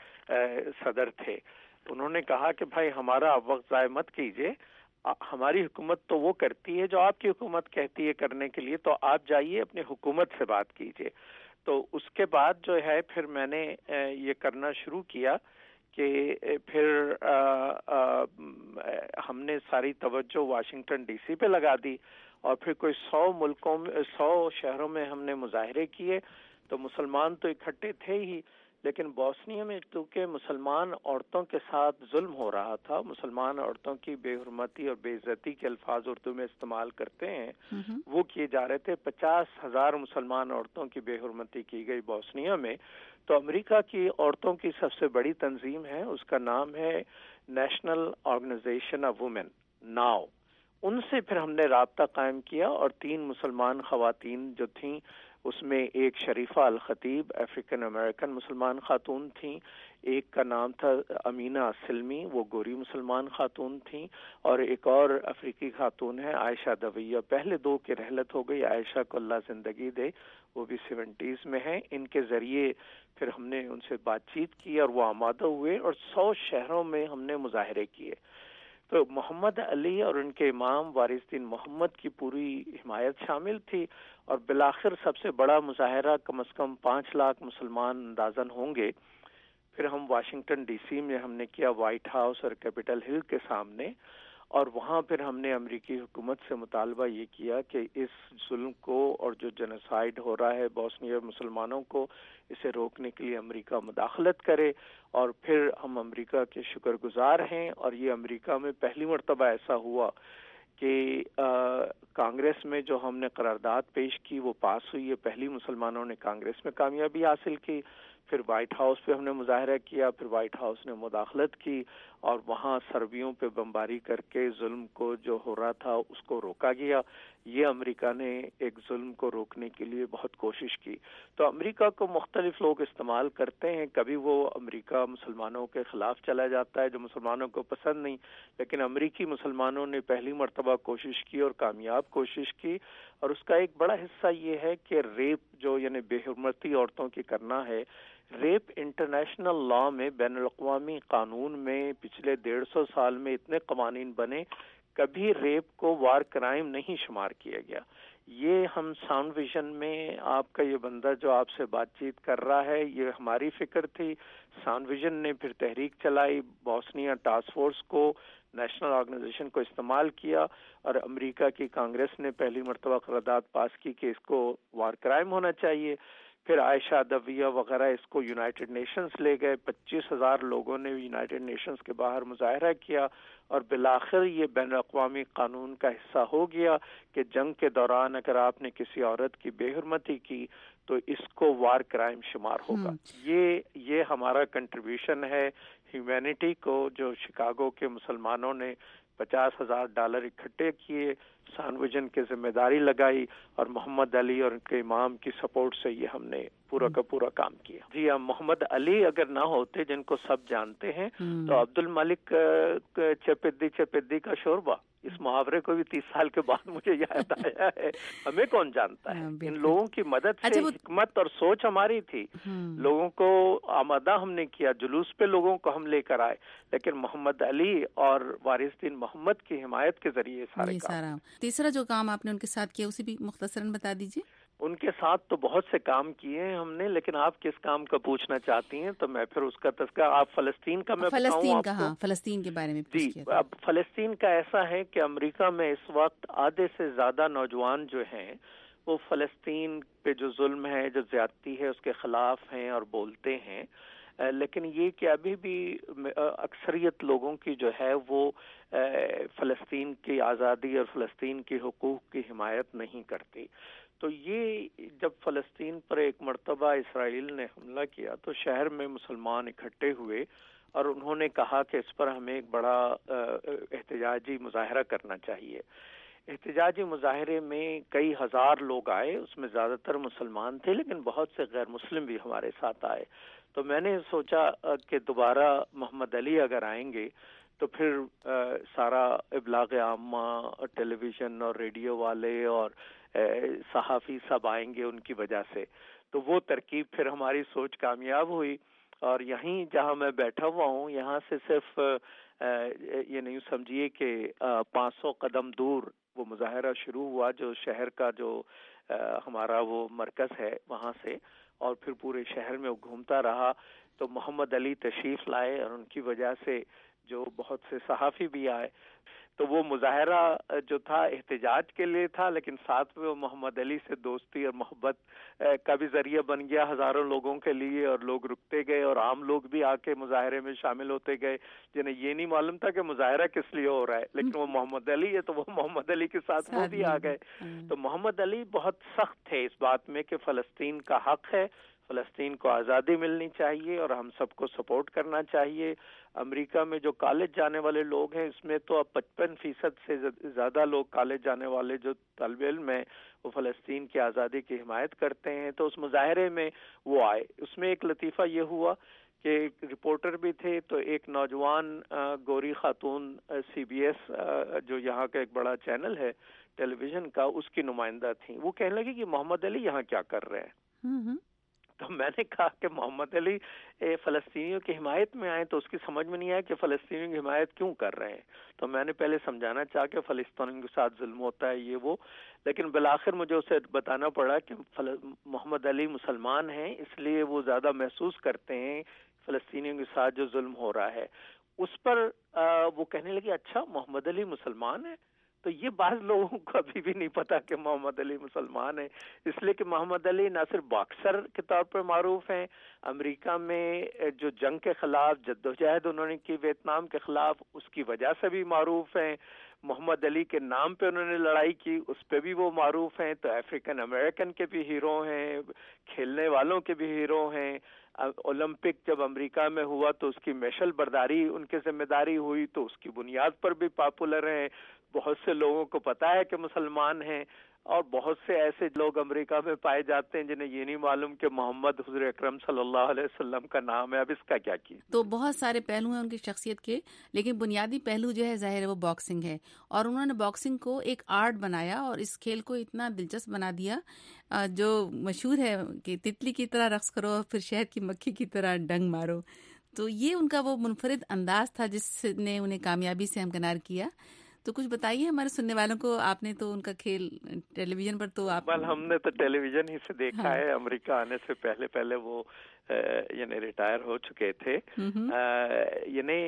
صدر تھے. انہوں نے کہا کہ بھائی ہمارا وقت ضائع مت کیجیے، ہماری حکومت تو وہ کرتی ہے جو آپ کی حکومت کہتی ہے کرنے کے لیے، تو آپ جائیے اپنی حکومت سے بات کیجیے. تو اس کے بعد جو ہے پھر میں نے یہ کرنا شروع کیا کہ پھر ہم نے ساری توجہ واشنگٹن DC پہ لگا دی، اور پھر کوئی 100 شہروں میں ہم نے مظاہرے کیے. تو مسلمان تو اکٹھے تھے ہی، لیکن بوسنیا میں چونکہ مسلمان عورتوں کے ساتھ ظلم ہو رہا تھا، مسلمان عورتوں کی بے حرمتی اور بے عزتی کے الفاظ اردو میں استعمال کرتے ہیں، وہ کیے جا رہے تھے. 50,000 مسلمان عورتوں کی بے حرمتی کی گئی بوسنیا میں. تو امریکہ کی عورتوں کی سب سے بڑی تنظیم ہے، اس کا نام ہے نیشنل آرگنائزیشن آف وومن ناؤ. ان سے پھر ہم نے رابطہ قائم کیا، اور 3 مسلمان خواتین جو تھیں اس میں ایک شریفہ الخطیب افریقن امریکن مسلمان خاتون تھیں، ایک کا نام تھا امینہ سلمی، وہ گوری مسلمان خاتون تھیں، اور ایک اور افریقی خاتون ہے عائشہ دویہ. پہلے 2 کی رحلت ہو گئی، عائشہ کو اللہ زندگی دے، وہ بھی 70s میں ہیں. ان کے ذریعے پھر ہم نے ان سے بات چیت کی اور وہ آمادہ ہوئے، اور 100 شہروں میں ہم نے مظاہرے کیے. تو محمد علی اور ان کے امام وارث الدین محمد کی پوری حمایت شامل تھی، اور بالآخر سب سے بڑا مظاہرہ کم از کم 5 لاکھ مسلمان اندازاً ہوں گے. پھر ہم واشنگٹن DC میں ہم نے کیا، وائٹ ہاؤس اور کیپٹل ہل کے سامنے، اور وہاں پھر ہم نے امریکی حکومت سے مطالبہ یہ کیا کہ اس ظلم کو اور جو جنوسائیڈ ہو رہا ہے بوسنیا مسلمانوں کو، اسے روکنے کے لیے امریکہ مداخلت کرے. اور پھر ہم امریکہ کے شکر گزار ہیں، اور یہ امریکہ میں پہلی مرتبہ ایسا ہوا کہ کانگریس میں جو ہم نے قرارداد پیش کی وہ پاس ہوئی ہے. پہلی مسلمانوں نے کانگریس میں کامیابی حاصل کی. پھر وائٹ ہاؤس پہ ہم نے مظاہرہ کیا، پھر وائٹ ہاؤس نے مداخلت کی اور وہاں سربیوں پہ بمباری کر کے ظلم کو جو ہو رہا تھا اس کو روکا گیا. یہ امریکہ نے ایک ظلم کو روکنے کے لیے بہت کوشش کی. تو امریکہ کو مختلف لوگ استعمال کرتے ہیں. کبھی وہ امریکہ مسلمانوں کے خلاف چلا جاتا ہے جو مسلمانوں کو پسند نہیں، لیکن امریکی مسلمانوں نے پہلی مرتبہ کوشش کی اور کامیاب کوشش کی. اور اس کا ایک بڑا حصہ یہ ہے کہ ریپ جو یعنی بے حرمتی عورتوں کی کرنا ہے، ریپ انٹرنیشنل لا میں، بین الاقوامی قانون میں پچھلے 150 سال میں اتنے قوانین بنے، کبھی ریپ کو وار کرائم نہیں شمار کیا گیا. یہ ہم ساؤنڈ ویژن میں آپ کا یہ بندہ جو آپ سے بات چیت کر رہا ہے، یہ ہماری فکر تھی. ساؤنڈ ویژن نے پھر تحریک چلائی، بوسنیا ٹاسک فورس کو، نیشنل آرگنائزیشن کو استعمال کیا، اور امریکہ کی کانگریس نے پہلی مرتبہ قرارداد پاس کی کہ اس کو وار کرائم ہونا چاہیے. پھر عائشہ عدویہ وغیرہ اس کو یونائٹڈ نیشنز لے گئے. 25,000 لوگوں نے یونائٹڈ نیشنز کے باہر مظاہرہ کیا، اور بالآخر یہ بین الاقوامی قانون کا حصہ ہو گیا کہ جنگ کے دوران اگر آپ نے کسی عورت کی بے حرمتی کی تو اس کو وار کرائم شمار ہوگا. یہ ہمارا کنٹریبیوشن ہے ہیومینٹی کو، جو شکاگو کے مسلمانوں نے $50,000 اکٹھے کیے، ساؤنڈ ویژن کی ذمہ داری لگائی، اور محمد علی اور ان کے امام کی سپورٹ سے یہ ہم نے پورا کا پورا کام کیا. جی ہاں، محمد علی اگر نہ ہوتے جن کو سب جانتے ہیں تو عبد الملک چپدی کا شوربہ، اس محاورے کو بھی 30 سال کے بعد مجھے یاد آیا ہے. ہمیں کون جانتا ہے؟ ان لوگوں کی مدد سے حکمت اور سوچ ہماری تھی. لوگوں کو آمادہ ہم نے کیا، جلوس پہ لوگوں کو ہم لے کر آئے، لیکن محمد علی اور وارث دین محمد کی حمایت کے ذریعے سارے کام. تیسرا جو کام آپ نے ان کے ساتھ کیا اسے بھی مختصراً بتا دیجیے. ان کے ساتھ تو بہت سے کام کیے ہیں ہم نے، لیکن آپ کس کام کا پوچھنا چاہتی ہیں تو میں پھر اس کا تذکرہ. آپ فلسطین کا میں بتاؤں آپ کو؟ فلسطین کے بارے میں جی. اب فلسطین کا ایسا ہے کہ امریکہ میں اس وقت آدھے سے زیادہ نوجوان جو ہیں وہ فلسطین پہ جو ظلم ہے، جو زیادتی ہے، اس کے خلاف ہیں اور بولتے ہیں. لیکن یہ کہ ابھی بھی اکثریت لوگوں کی جو ہے وہ فلسطین کی آزادی اور فلسطین کے حقوق کی حمایت نہیں کرتی. تو یہ جب فلسطین پر ایک مرتبہ اسرائیل نے حملہ کیا تو شہر میں مسلمان اکٹھے ہوئے اور انہوں نے کہا کہ اس پر ہمیں ایک بڑا احتجاجی مظاہرہ کرنا چاہیے. احتجاجی مظاہرے میں کئی ہزار لوگ آئے، اس میں زیادہ تر مسلمان تھے لیکن بہت سے غیر مسلم بھی ہمارے ساتھ آئے. تو میں نے سوچا کہ دوبارہ محمد علی اگر آئیں گے تو پھر سارا ابلاغ عامہ، ٹیلی ویژن اور ریڈیو والے اور صحافی سب آئیں گے ان کی وجہ سے. تو وہ ترکیب پھر ہماری سوچ کامیاب ہوئی، اور یہیں جہاں میں بیٹھا ہوا ہوں یہاں سے صرف یہ نہیں سمجھیے کہ 500 قدم دور وہ مظاہرہ شروع ہوا جو شہر کا جو ہمارا وہ مرکز ہے وہاں سے، اور پھر پورے شہر میں وہ گھومتا رہا. تو محمد علی تشریف لائے اور ان کی وجہ سے جو بہت سے صحافی بھی آئے. تو وہ مظاہرہ جو تھا احتجاج کے لیے تھا، لیکن ساتھ میں وہ محمد علی سے دوستی اور محبت کا بھی ذریعہ بن گیا ہزاروں لوگوں کے لیے. اور لوگ رکتے گئے اور عام لوگ بھی آ کے مظاہرے میں شامل ہوتے گئے جنہیں یہ نہیں معلوم تھا کہ مظاہرہ کس لیے ہو رہا ہے، لیکن وہ محمد علی ہے تو وہ محمد علی کے ساتھ وہ بھی آ گئے. تو محمد علی بہت سخت تھے اس بات میں کہ فلسطین کا حق ہے، فلسطین کو آزادی ملنی چاہیے اور ہم سب کو سپورٹ کرنا چاہیے. امریکہ میں جو کالج جانے والے لوگ ہیں اس میں تو اب 55% سے زیادہ لوگ کالج جانے والے جو طالب علم ہیں وہ فلسطین کی آزادی کی حمایت کرتے ہیں. تو اس مظاہرے میں وہ آئے. اس میں ایک لطیفہ یہ ہوا کہ ایک رپورٹر بھی تھے، تو ایک نوجوان گوری خاتون CBS جو یہاں کا ایک بڑا چینل ہے ٹیلی ویژن کا، اس کی نمائندہ تھیں. وہ کہنے لگی کہ محمد علی یہاں کیا کر رہے ہیں. تو میں نے کہا کہ محمد علی فلسطینیوں کی حمایت میں آئے تو اس کی سمجھ میں نہیں آیا کہ فلسطینیوں کی حمایت کیوں کر رہے ہیں. تو میں نے پہلے سمجھانا چاہا کہ فلسطینیوں کے ساتھ ظلم ہوتا ہے یہ وہ، لیکن بالآخر مجھے اسے بتانا پڑا کہ محمد علی مسلمان ہیں، اس لیے وہ زیادہ محسوس کرتے ہیں فلسطینیوں کے ساتھ جو ظلم ہو رہا ہے. اس پر وہ کہنے لگے اچھا محمد علی مسلمان ہے. تو یہ بعض لوگوں کو ابھی بھی نہیں پتا کہ محمد علی مسلمان ہیں، اس لیے کہ محمد علی نہ صرف باکسر کے طور پر معروف ہیں، امریکہ میں جو جنگ کے خلاف جدوجہد انہوں نے کی ویتنام کے خلاف اس کی وجہ سے بھی معروف ہیں. محمد علی کے نام پہ انہوں نے لڑائی کی، اس پہ بھی وہ معروف ہیں. تو افریقن امریکن کے بھی ہیرو ہیں، کھیلنے والوں کے بھی ہیرو ہیں. اولمپک جب امریکہ میں ہوا تو اس کی مشعل برداری ان کے ذمہ داری ہوئی، تو اس کی بنیاد پر بھی پاپولر ہیں. بہت سے لوگوں کو پتا ہے کہ مسلمان ہیں، اور بہت سے ایسے لوگ امریکہ میں پائے جاتے ہیں جنہیں یہ نہیں معلوم کہ محمد حضور اکرم صلی اللہ علیہ وسلم کا نام ہے. اب اس کا کیا کی؟ تو بہت سارے پہلو ہیں ان کی شخصیت کے، لیکن بنیادی پہلو جو ہے ظاہر ہے وہ باکسنگ ہے، اور انہوں نے باکسنگ کو ایک آرٹ بنایا اور اس کھیل کو اتنا دلچسپ بنا دیا جو مشہور ہے کہ تتلی کی طرح رقص کرو اور پھر شہد کی مکھی کی طرح ڈنگ مارو. تو یہ ان کا وہ منفرد انداز تھا جس نے انہیں کامیابی سے ہمکنار کیا. تو کچھ بتائیے ہمارے سننے والوں کو، آپ نے تو ان کا کھیل ٹیلی ویژن پر تو آپ ہم نے تو ٹیلی ویژن ہی سے دیکھا ہے. امریکہ آنے سے پہلے وہ یعنی ریٹائر ہو چکے تھے. یعنی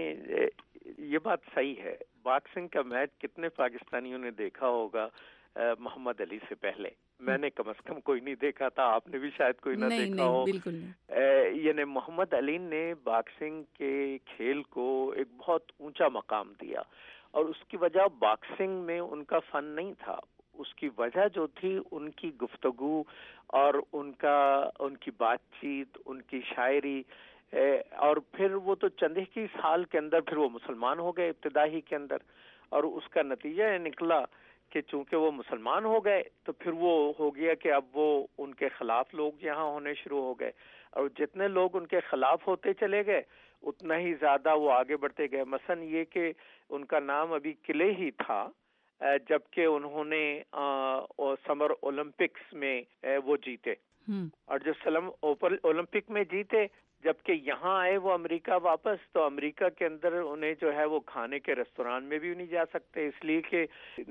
یہ بات صحیح ہے، باکسنگ کا میچ کتنے پاکستانیوں نے دیکھا ہوگا محمد علی سے پہلے؟ میں نے کم از کم کوئی نہیں دیکھا تھا، آپ نے بھی شاید کوئی نہ دیکھا ہو. بالکل نہیں. یعنی محمد علی نے باکسنگ کے کھیل کو ایک بہت اونچا مقام دیا، اور اس کی وجہ باکسنگ میں ان کا فن نہیں تھا. اس کی وجہ جو تھی ان کی گفتگو اور ان کی بات چیت، ان کی شاعری. اور پھر وہ تو چند ہی سال کے اندر پھر وہ مسلمان ہو گئے ابتدائی کے اندر، اور اس کا نتیجہ یہ نکلا کہ چونکہ وہ مسلمان ہو گئے تو پھر وہ ہو گیا کہ اب وہ ان کے خلاف لوگ یہاں ہونے شروع ہو گئے، اور جتنے لوگ ان کے خلاف ہوتے چلے گئے اتنا ہی زیادہ وہ آگے بڑھتے گئے. مثلا یہ کہ ان کا نام ابھی قلعے ہی تھا جبکہ انہوں نے سمر اولمپکس میں وہ جیتے، اور جب اولمپک میں جیتے جبکہ یہاں آئے وہ امریکہ واپس، تو امریکہ کے اندر انہیں جو ہے وہ کھانے کے ریستوران میں بھی نہیں جا سکتے، اس لیے کہ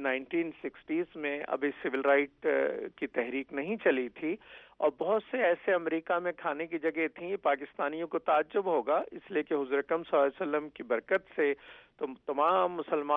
1960s میں ابھی سول رائٹ کی تحریک نہیں چلی تھی، اور بہت سے ایسے امریکہ میں کھانے کی جگہ تھیں. پاکستانیوں کو تعجب ہوگا اس لیے کہ حضور اکرم صلی اللہ علیہ وسلم کی برکت سے تو تمام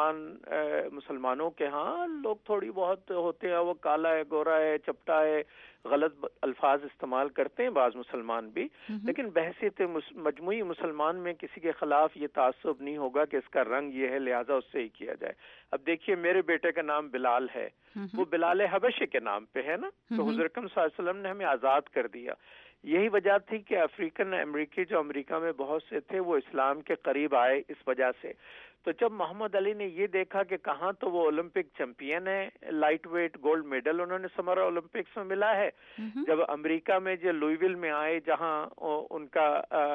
مسلمانوں کے ہاں لوگ تھوڑی بہت ہوتے ہیں، وہ کالا ہے، گورا ہے، چپٹا ہے، غلط الفاظ استعمال کرتے ہیں بعض مسلمان بھی، لیکن بحثیت مجموعی مسلمان میں کسی کے خلاف یہ تعصب نہیں ہوگا کہ اس کا رنگ یہ ہے لہذا اس سے ہی کیا جائے. اب دیکھیے میرے بیٹے کا نام بلال ہے، وہ بلال حبشی کے نام پہ ہے نا، تو حضور اکرم صلی اللہ علیہ وسلم نے ہمیں آزاد کر دیا. یہی وجہ تھی کہ افریقن امریکی جو امریکہ میں بہت سے تھے وہ اسلام کے قریب آئے اس وجہ سے. تو جب محمد علی نے یہ دیکھا کہ کہاں تو وہ اولمپک چیمپئن ہے، لائٹ ویٹ گولڈ میڈل انہوں نے سمر اولمپکس میں ملا ہے. جب امریکہ میں جو لوئیویل میں آئے جہاں ان کا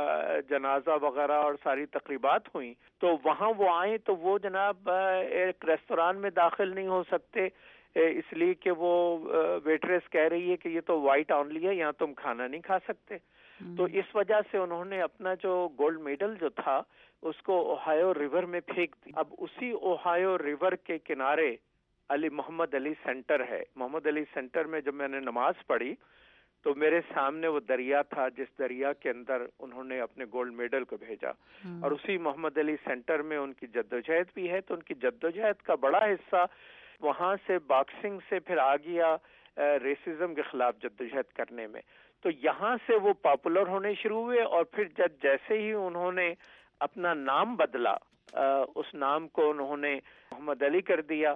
جنازہ وغیرہ اور ساری تقریبات ہوئیں، تو وہاں وہ آئے تو وہ جناب ایک ریستوران میں داخل نہیں ہو سکتے اس لیے کہ وہ ویٹریس کہہ رہی ہے کہ یہ تو وائٹ آنلی ہے، یہاں تم کھانا نہیں کھا سکتے. تو اس وجہ سے انہوں نے اپنا جو گولڈ میڈل جو تھا اس کو اوہایو ریور میں پھینک دی. اب اسی اوہایو ریور کے کنارے محمد علی سینٹر ہے. محمد علی سینٹر میں جب میں نے نماز پڑھی تو میرے سامنے وہ دریا تھا جس دریا کے اندر انہوں نے اپنے گولڈ میڈل کو بھیجا، اور اسی محمد علی سینٹر میں ان کی جدوجہد بھی ہے. تو ان کی جدوجہد کا بڑا حصہ وہاں سے باکسنگ سے پھر آ گیا ریسزم کے خلاف جدوجہد کرنے میں. تو یہاں سے وہ پاپولر ہونے شروع ہوئے، اور پھر جیسے ہی انہوں نے اپنا نام بدلا، اس نام کو انہوں نے محمد علی کر دیا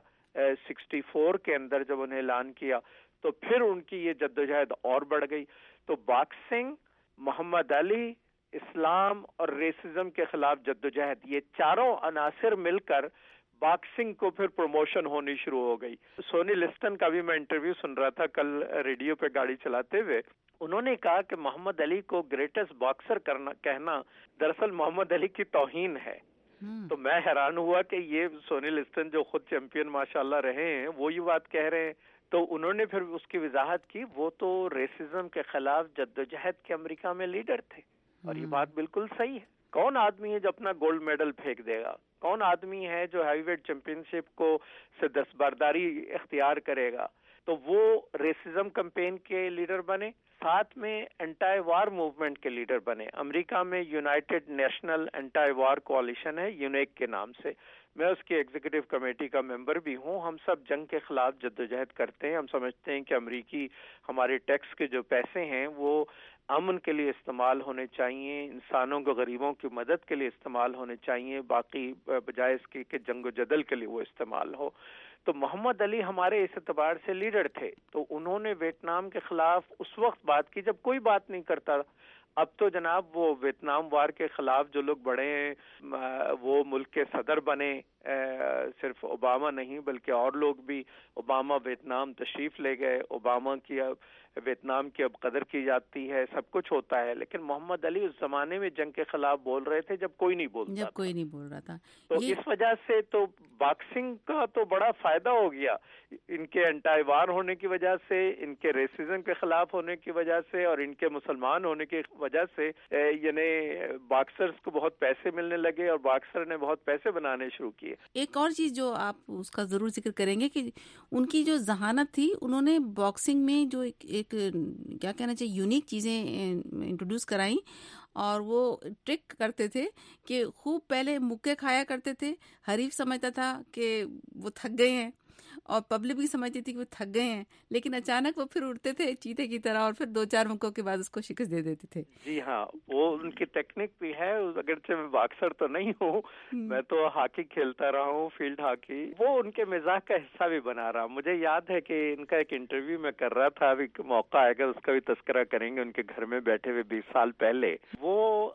64 کے اندر جب انہیں اعلان کیا، تو پھر ان کی یہ جدوجہد اور بڑھ گئی. تو باکسنگ، محمد علی، اسلام اور ریسزم کے خلاف جدوجہد، یہ چاروں عناصر مل کر باکسنگ کو پھر پروموشن ہونی شروع ہو گئی. سونی لسٹن کا بھی میں انٹرویو سن رہا تھا کل ریڈیو پہ گاڑی چلاتے ہوئے. انہوں نے کہا کہ محمد علی کو گریٹسٹ باکسر کہنا دراصل محمد علی کی توہین ہے. تو میں حیران ہوا کہ یہ سونی لسٹن جو خود چیمپئن ماشاءاللہ رہے ہیں وہ یہ بات کہہ رہے ہیں. تو انہوں نے پھر اس کی وضاحت کی وہ تو ریسزم کے خلاف جدوجہد کے امریکہ میں لیڈر تھے، اور یہ بات بالکل صحیح ہے. کون آدمی ہے جو اپنا گولڈ میڈل پھینک دے گا؟ کون آدمی ہے جو ہیوی ویٹ چیمپئن شپ کو سے دستبرداری اختیار کرے گا؟ تو وہ ریسزم کمپین کے لیڈر بنے، ساتھ میں اینٹائی وار موومنٹ کے لیڈر بنے۔ امریکہ میں United National anti war coalition ہے، یونیک کے نام سے، میں اس کی ایگزیکٹو کمیٹی کا ممبر بھی ہوں۔ ہم سب جنگ کے خلاف جدوجہد کرتے ہیں۔ ہم سمجھتے ہیں کہ امریکی ہمارے ٹیکس کے جو پیسے ہیں وہ امن کے لیے استعمال ہونے چاہیے، انسانوں کو، غریبوں کی مدد کے لیے استعمال ہونے چاہیے، باقی بجائے اس کی کہ جنگ و جدل کے لیے وہ استعمال ہو۔ تو محمد علی ہمارے اس اعتبار سے لیڈر تھے، تو انہوں نے ویتنام کے خلاف اس وقت بات کی جب کوئی بات نہیں کرتا۔ اب تو جناب وہ ویتنام وار کے خلاف جو لوگ بڑے ہیں وہ ملک کے صدر بنے، صرف اوباما نہیں بلکہ اور لوگ بھی۔ اوباما ویتنام تشریف لے گئے، اوباما کی ویتنام کی اب قدر کی جاتی ہے، سب کچھ ہوتا ہے، لیکن محمد علی اس زمانے میں جنگ کے خلاف بول رہے تھے جب کوئی نہیں بول رہا تھا۔ تو اس وجہ سے تو باکسنگ کا تو بڑا فائدہ ہو گیا، ان کے انٹائی وار ہونے کی وجہ سے، ان کے ریسزم کے خلاف ہونے کی وجہ سے، اور ان کے مسلمان ہونے کی وجہ سے، یعنی باکسرز کو بہت پیسے ملنے لگے اور باکسر نے بہت پیسے بنانے شروع کیے۔ ایک اور چیز جو آپ اس کا ضرور ذکر کریں گے کہ ان کی جو ذہانت تھی، انہوں نے باکسنگ میں جو ایک کیا کہنا چاہیے یونیک چیزیں انٹروڈیوس کرائیں، اور وہ ٹرک کرتے تھے کہ خوب پہلے مکے کھایا کرتے تھے، حریف سمجھتا تھا کہ وہ تھک گئے ہیں اور پبلک بھی سمجھتی تھی کہ وہ تھک گئے ہیں، لیکن اچانک وہ پھر اٹھتے تھے چیتے کی طرح اور پھر 2-4 مکوں کے بعد اس کو شکست دے دیتے تھے۔ جی ہاں، وہ ان کی ٹیکنک بھی ہے، اگرچہ میں باکسر تو نہیں ہوں، میں تو ہاکی کھیلتا رہا ہوں، فیلڈ ہاکی، وہ ان کے مزاج کا حصہ بھی بنا رہا۔ مجھے یاد ہے کہ ان کا ایک انٹرویو میں کر رہا تھا، ابھی موقع آئے گا اس کا بھی تذکرہ کریں گے، ان کے گھر میں بیٹھے ہوئے 20 سال پہلے۔ وہ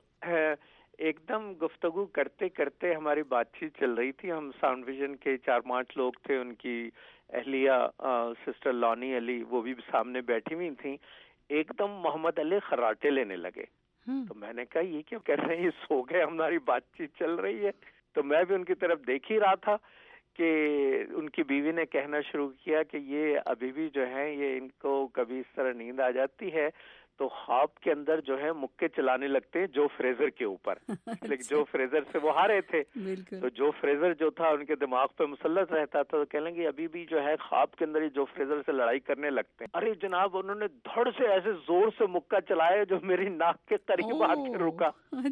ایک دم گفتگو کرتے کرتے ہماری بات چیت چل رہی تھی، ہم ساؤنڈ ویژن کے 4-5 لوگ تھے، ان کی اہلیہ سسٹر لانی علی وہ بھی سامنے بیٹھی ہوئی تھیں، ایک دم محمد علی خراٹے لینے لگے۔ تو میں نے کہا یہ کیا کر رہے ہیں، یہ سو گئے، ہماری بات چیت چل رہی ہے۔ تو میں بھی ان کی طرف دیکھ ہی رہا تھا کہ ان کی بیوی نے کہنا شروع کیا کہ یہ ابھی بھی جو ہے یہ ان کو کبھی اس طرح نیند آ جاتی ہے تو خواب کے اندر جو ہے مکے چلانے لگتے ہیں جو فریزر کے اوپر، لیکن جو فریزر سے وہ ہارے تھے، تو جو فریزر جو تھا ان کے دماغ پہ مسلط رہتا تھا، تو کہنے لگے ابھی بھی جو ہے خواب کے اندر ہی جو فریزر سے لڑائی کرنے لگتے ہیں۔ ارے جناب انہوں نے دھڑ سے ایسے زور سے مکہ چلایا جو میری ناک کے قریب آ کے رکا،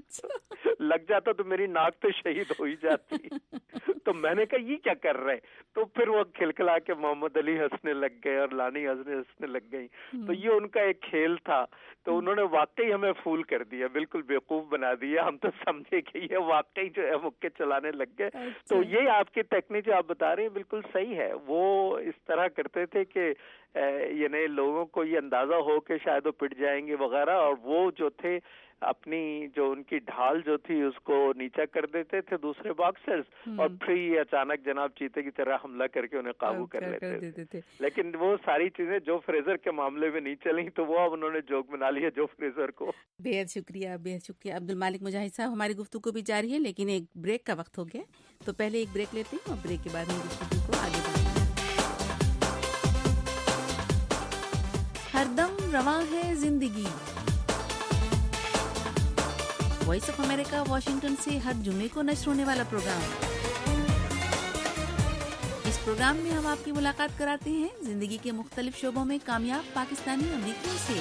لگ جاتا تو میری ناک تو شہید ہو ہی جاتی۔ تو میں نے کہا یہ کیا کر رہے، تو پھر وہ کھلکھلا کے محمد علی ہنسنے لگ گئے اور لانی ہنسنے لگ گئی۔ تو یہ ان کا ایک کھیل تھا، تو انہوں نے واقعی ہمیں فول کر دیا، بالکل بیوقوف بنا دیا، ہم تو سمجھے کہ یہ واقعی جو ہے مکے چلانے لگ گئے۔ تو یہ آپ کی ٹیکنیک جو آپ بتا رہے ہیں بالکل صحیح ہے، وہ اس طرح کرتے تھے کہ یعنی لوگوں کو یہ اندازہ ہو کہ شاید وہ پٹ جائیں گے وغیرہ، اور وہ جو تھے اپنی جو ان کی ڈھال جو تھی اس کو نیچا کر دیتے تھے دوسرے باکسرز، اور پھر یہ اچانک جناب چیتے کی طرح حملہ کر کے انہیں قابو کر لیتے تھے۔ لیکن وہ ساری چیزیں جو فریزر کے معاملے میں نہیں چلیں تو وہ اب انہوں نے جوک بنا لیا جو فریزر کو۔ بہت شکریہ، بہت شکریہ عبد المالک مجاہد صاحب۔ ہماری گفتگو بھی جاری ہے لیکن ایک بریک کا وقت ہو گیا، تو پہلے ایک بریک لیتے ہیں اور بریک کے بعد ہم گفتگو کو آگے بڑھائیں گے۔ ہر دم رواں ہے زندگی، وائس آف امریکہ واشنگٹن سے ہر جمعے کو نشر ہونے والا پروگرام۔ اس پروگرام میں ہم آپ کی ملاقات کراتے ہیں زندگی کے مختلف شعبوں میں کامیاب پاکستانی امریکیوں سے۔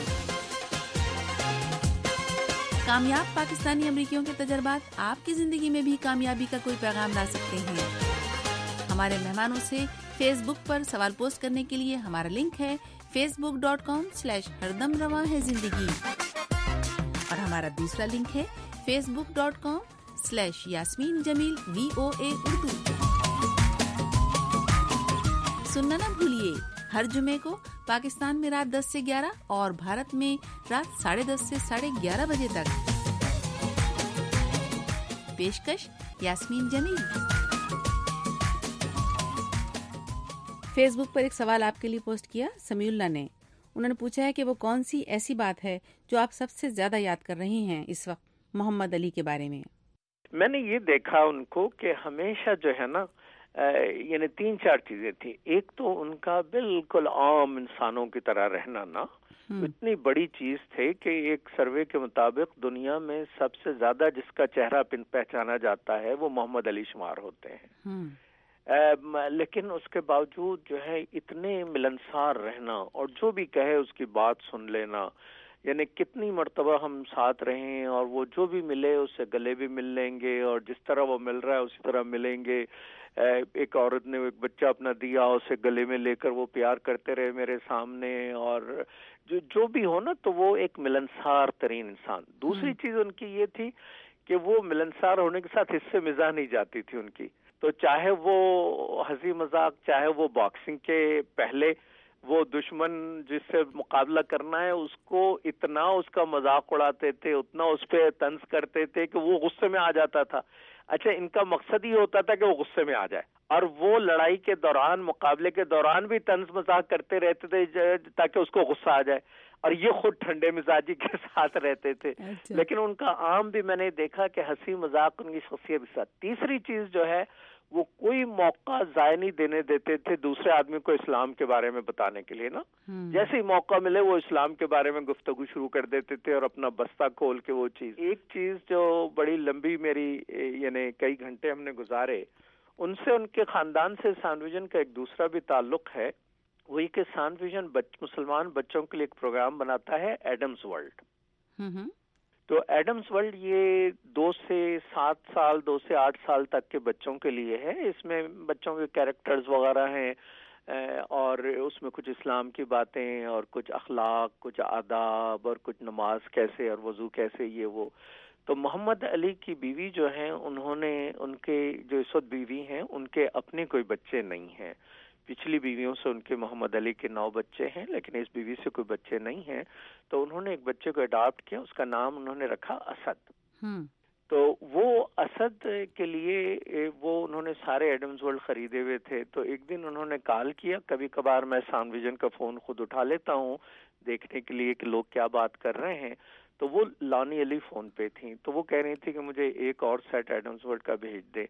کامیاب پاکستانی امریکیوں کے تجربات آپ کی زندگی میں بھی کامیابی کا کوئی پیغام لا سکتے ہیں۔ ہمارے مہمانوں سے فیس بک پر سوال پوسٹ کرنے کے لیے ہمارا لنک ہے facebook.com/ہردم رواں ہے زندگی، اور ہمارا دوسرا لنک ہے facebook.com/یاسمین جمیل VOA اردو۔ سننا نہ بھولیے، ہر جمعے کو پاکستان میں رات 10 سے 11 اور بھارت میں رات 10:30 سے 11:30 بجے تک۔ پیشکش یاسمین جمیل۔ فیس بک پر ایک سوال آپ کے لیے پوسٹ کیا سمیع اللہ نے، انہوں نے پوچھا ہے کہ وہ کون سی ایسی بات ہے جو آپ سب سے زیادہ یاد کر رہی ہیں اس وقت محمد علی کے بارے میں۔ میں نے یہ دیکھا ان کو کہ ہمیشہ جو ہے نا یعنی 3-4 چیزیں تھی۔ ایک تو ان کا بالکل عام انسانوں کی طرح رہنا نا اتنی بڑی چیز تھے کہ ایک سروے کے مطابق دنیا میں سب سے زیادہ جس کا چہرہ پہچانا جاتا ہے وہ محمد علی شمار ہوتے ہیں۔ لیکن اس کے باوجود جو ہے اتنے ملنسار رہنا اور جو بھی کہے اس کی بات سن لینا. یعنی کتنی مرتبہ ہم ساتھ رہے ہیں اور وہ جو بھی ملے اس سے گلے بھی مل لیں گے اور جس طرح وہ مل رہا ہے اسی طرح ملیں گے. ایک عورت نے ایک بچہ اپنا دیا, اسے گلے میں لے کر وہ پیار کرتے رہے میرے سامنے, اور جو بھی ہو نا تو وہ ایک ملنسار ترین انسان. دوسری چیز ان کی یہ تھی کہ وہ ملنسار ہونے کے ساتھ حصے مزاح نہیں جاتی تھی ان کی. تو چاہے وہ ہنسی مذاق, چاہے وہ باکسنگ کے پہلے وہ دشمن جس سے مقابلہ کرنا ہے اس کو اتنا اس کا مذاق اڑاتے تھے, اتنا اس پہ طنز کرتے تھے کہ وہ غصے میں آ جاتا تھا. اچھا, ان کا مقصد یہ ہوتا تھا کہ وہ غصے میں آ جائے, اور وہ لڑائی کے دوران, مقابلے کے دوران بھی طنز مذاق کرتے رہتے تھے تاکہ اس کو غصہ آ جائے, اور یہ خود ٹھنڈے مزاجی کے ساتھ رہتے تھے. لیکن ان کا عام بھی میں نے دیکھا کہ ہنسی مذاق ان کی شخصیت کے ساتھ. تیسری چیز جو ہے وہ کوئی موقع ضائع نہیں دینے دیتے تھے دوسرے آدمی کو اسلام کے بارے میں بتانے کے لیے نا. جیسے ہی موقع ملے وہ اسلام کے بارے میں گفتگو شروع کر دیتے تھے اور اپنا بستہ کھول کے وہ چیز. ایک چیز جو بڑی لمبی میری یعنی کئی گھنٹے ہم نے گزارے ان سے, ان کے خاندان سے سان ویژن کا ایک دوسرا بھی تعلق ہے. وہی کہ سان ویژن مسلمان بچوں کے لیے ایک پروگرام بناتا ہے ایڈمز ورلڈ. تو ایڈمز ورلڈ یہ 2 سے 7 سال 2 سے 8 سال تک کے بچوں کے لیے ہے. اس میں بچوں کے کیریکٹرز وغیرہ ہیں اور اس میں کچھ اسلام کی باتیں اور کچھ اخلاق, کچھ آداب اور کچھ نماز کیسے اور وضو کیسے, یہ وہ. تو محمد علی کی بیوی جو ہیں, انہوں نے, ان کے جو اس وقت بیوی ہیں ان کے اپنے کوئی بچے نہیں ہیں. پچھلی بیویوں سے ان کے محمد علی کے 9 بچے ہیں, لیکن اس بیوی سے کوئی بچے نہیں ہیں. تو انہوں نے ایک بچے کو اڈاپٹ کیا, اس کا نام انہوں نے رکھا اسد. تو وہ اسد کے لیے وہ انہوں نے سارے ایڈمز ورلڈ خریدے ہوئے تھے. تو ایک دن انہوں نے کال کیا, کبھی کبھار میں سان ویژن کا فون خود اٹھا لیتا ہوں دیکھنے کے لیے کہ لوگ کیا بات کر رہے ہیں. تو وہ لانی علی فون پہ تھیں, تو وہ کہہ رہی تھی کہ مجھے ایک اور سیٹ ایڈمز ورلڈ کا بھیج دے.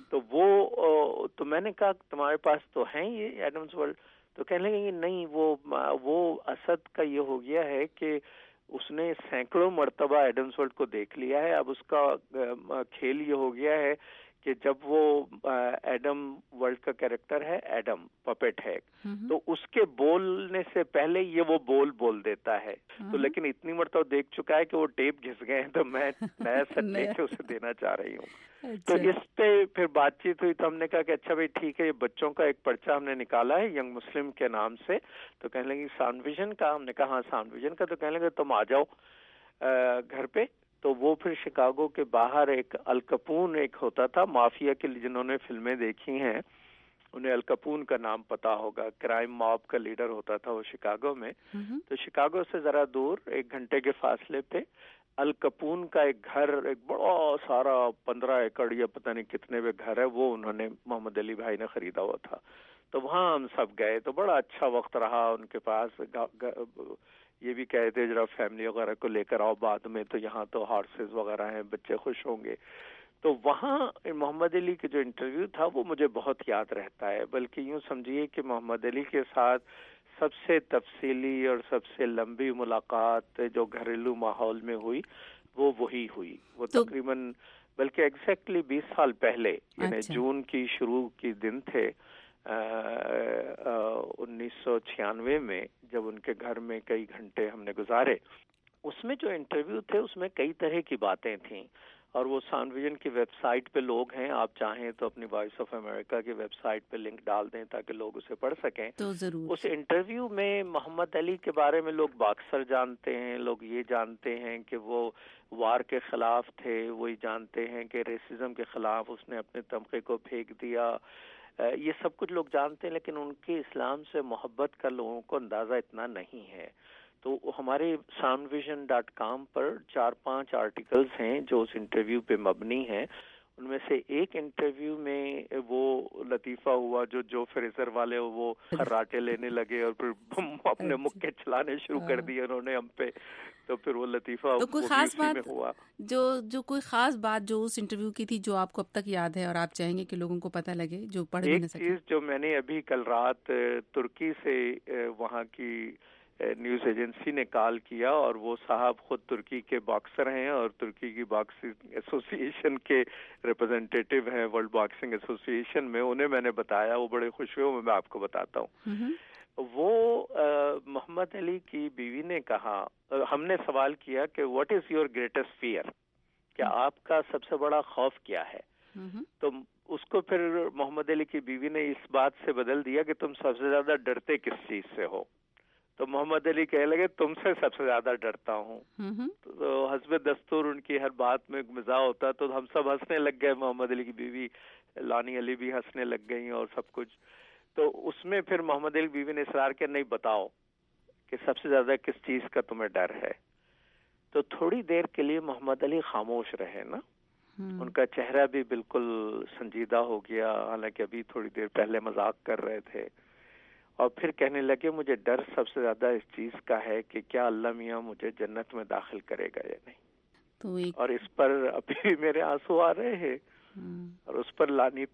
تو میں نے کہا تمہارے پاس تو ہیں یہ ایڈمز ورلڈ؟ تو کہنے لگے نہیں, وہ اسد کا یہ ہو گیا ہے کہ اس نے سینکڑوں مرتبہ ایڈمز ورلڈ کو دیکھ لیا ہے. اب اس کا کھیل یہ ہو گیا ہے کہ جب وہ ایڈم ورلڈ کا کیریکٹر ہے, ایڈم پپٹ ہے, تو اس کے بولنے سے پہلے یہ وہ بول دیتا ہے. تو لیکن اتنی مرتبہ دیکھ چکا ہے کہ وہ ٹیپ گھس گئے ہیں, تو میں نیا سیٹ لے کے اسے دینا چاہ رہی ہوں. تو اس پہ پھر بات چیت ہوئی, تو ہم نے کہا کہ اچھا بھائی ٹھیک ہے, یہ بچوں کا ایک پرچہ ہم نے نکالا ہے ینگ مسلم کے نام سے. تو کہنے لگی سان ویژن کا؟ ہم نے کہا ہاں سان ویژن کا. تو کہنے لگے تم آ جاؤ گھر پہ. تو وہ پھر شکاگو کے باہر ایک الکپون ایک ہوتا تھا مافیا کے, جنہوں نے فلمیں دیکھی ہیں انہیں الکپون کا نام پتا ہوگا, کرائم موب کا لیڈر ہوتا تھا وہ شکاگو میں. تو شکاگو سے ذرا دور 1 گھنٹے کے فاصلے پہ الکپون کا ایک گھر, ایک بڑا سارا 15 ایکڑ یا پتہ نہیں کتنے میں گھر ہے, وہ انہوں نے محمد علی بھائی نے خریدا ہوا تھا. تو وہاں ہم سب گئے, تو بڑا اچھا وقت رہا ان کے پاس. یہ بھی کہے تھے ذرا فیملی وغیرہ کو لے کر آؤ بعد میں, تو یہاں تو ہارسز وغیرہ ہیں, بچے خوش ہوں گے. تو وہاں محمد علی کے جو انٹرویو تھا وہ مجھے بہت یاد رہتا ہے. بلکہ یوں سمجھیے کہ محمد علی کے ساتھ سب سے تفصیلی اور سب سے لمبی ملاقات جو گھریلو ماحول میں ہوئی وہ وہی ہوئی. وہ تقریباً بلکہ ایگزیکٹلی 20 سال پہلے, یعنی جون کی شروع کے دن تھے 1996 میں, جب ان کے گھر میں کئی گھنٹے ہم نے گزارے. اس میں جو انٹرویو تھے اس میں کئی طرح کی باتیں تھیں, اور وہ سان ویژن کی ویب سائٹ پہ لوگ ہیں, آپ چاہیں تو اپنی وائس آف امریکہ کی ویب سائٹ پہ لنک ڈال دیں تاکہ لوگ اسے پڑھ سکیں. تو ضرور اس انٹرویو میں محمد علی کے بارے میں لوگ باکسر جانتے ہیں, لوگ یہ جانتے ہیں کہ وہ وار کے خلاف تھے, وہی جانتے ہیں کہ ریسزم کے خلاف اس نے اپنے تمغے کو پھینک دیا, یہ سب کچھ لوگ جانتے ہیں. لیکن ان کے اسلام سے محبت کا لوگوں کو اندازہ اتنا نہیں ہے. تو ہمارے sanvision.com پر 4-5 آرٹیکلز ہیں جو اس انٹرویو پہ مبنی ہیں. ان میں سے ایک انٹرویو میں وہ لطیفہ ہوا جو فریزر والے وہ خراٹے لینے لگے اور پھر اپنے مکے چلانے شروع کر دیے انہوں نے ہم پہ. تو پھر وہ لطیفہ کوئی خاص بات ہوا جو کوئی خاص بات جو اس انٹرویو کی تھی جو آپ کو اب تک یاد ہے اور آپ چاہیں گے کہ لوگوں کو پتہ لگے جو پڑھ بھی نہ سکیں؟ ایک چیز جو میں نے ابھی کل رات ترکی سے وہاں کی نیوز ایجنسی نے کال کیا اور وہ صاحب خود ترکی کے باکسر ہیں اور ترکی کی باکسنگ ایسوسی ایشن کے ریپرزینٹیٹیو ہیں ورلڈ باکسنگ ایسوسی ایشن میں. انہیں میں نے بتایا, وہ بڑے خوش ہوئے. میں آپ کو بتاتا ہوں. وہ محمد علی کی بیوی نے کہا, ہم نے سوال کیا کہ what is your greatest fear, کہ آپ کا سب سے بڑا خوف کیا ہے؟ تو اس کو پھر محمد علی کی بیوی نے اس بات سے بدل دیا کہ تم سب سے زیادہ ڈرتے کس چیز سے ہو؟ تو محمد علی کہنے لگے تم سے سب سے زیادہ ڈرتا ہوں. تو حسب دستور ان کی ہر بات میں مزاح ہوتا, تو ہم سب ہنسنے لگ گئے. محمد علی کی بیوی لانی علی بھی ہنسنے لگ گئی اور سب کچھ. تو اس میں پھر محمد علی کی بیوی نے اصرار کیا, نہیں بتاؤ کہ سب سے زیادہ کس چیز کا تمہیں ڈر ہے. تو تھوڑی دیر کے لیے محمد علی خاموش رہے نا. ان کا چہرہ بھی بالکل سنجیدہ ہو گیا, حالانکہ ابھی تھوڑی دیر پہلے مذاق کر رہے تھے. اور پھر کہنے لگے مجھے ڈر سب سے زیادہ اس چیز کا ہے کہ کیا اللہ میاں مجھے جنت میں داخل کرے گا یا نہیں. اور اس پر ابھی میرے آنسو آ رہے ہیں. اور اس پر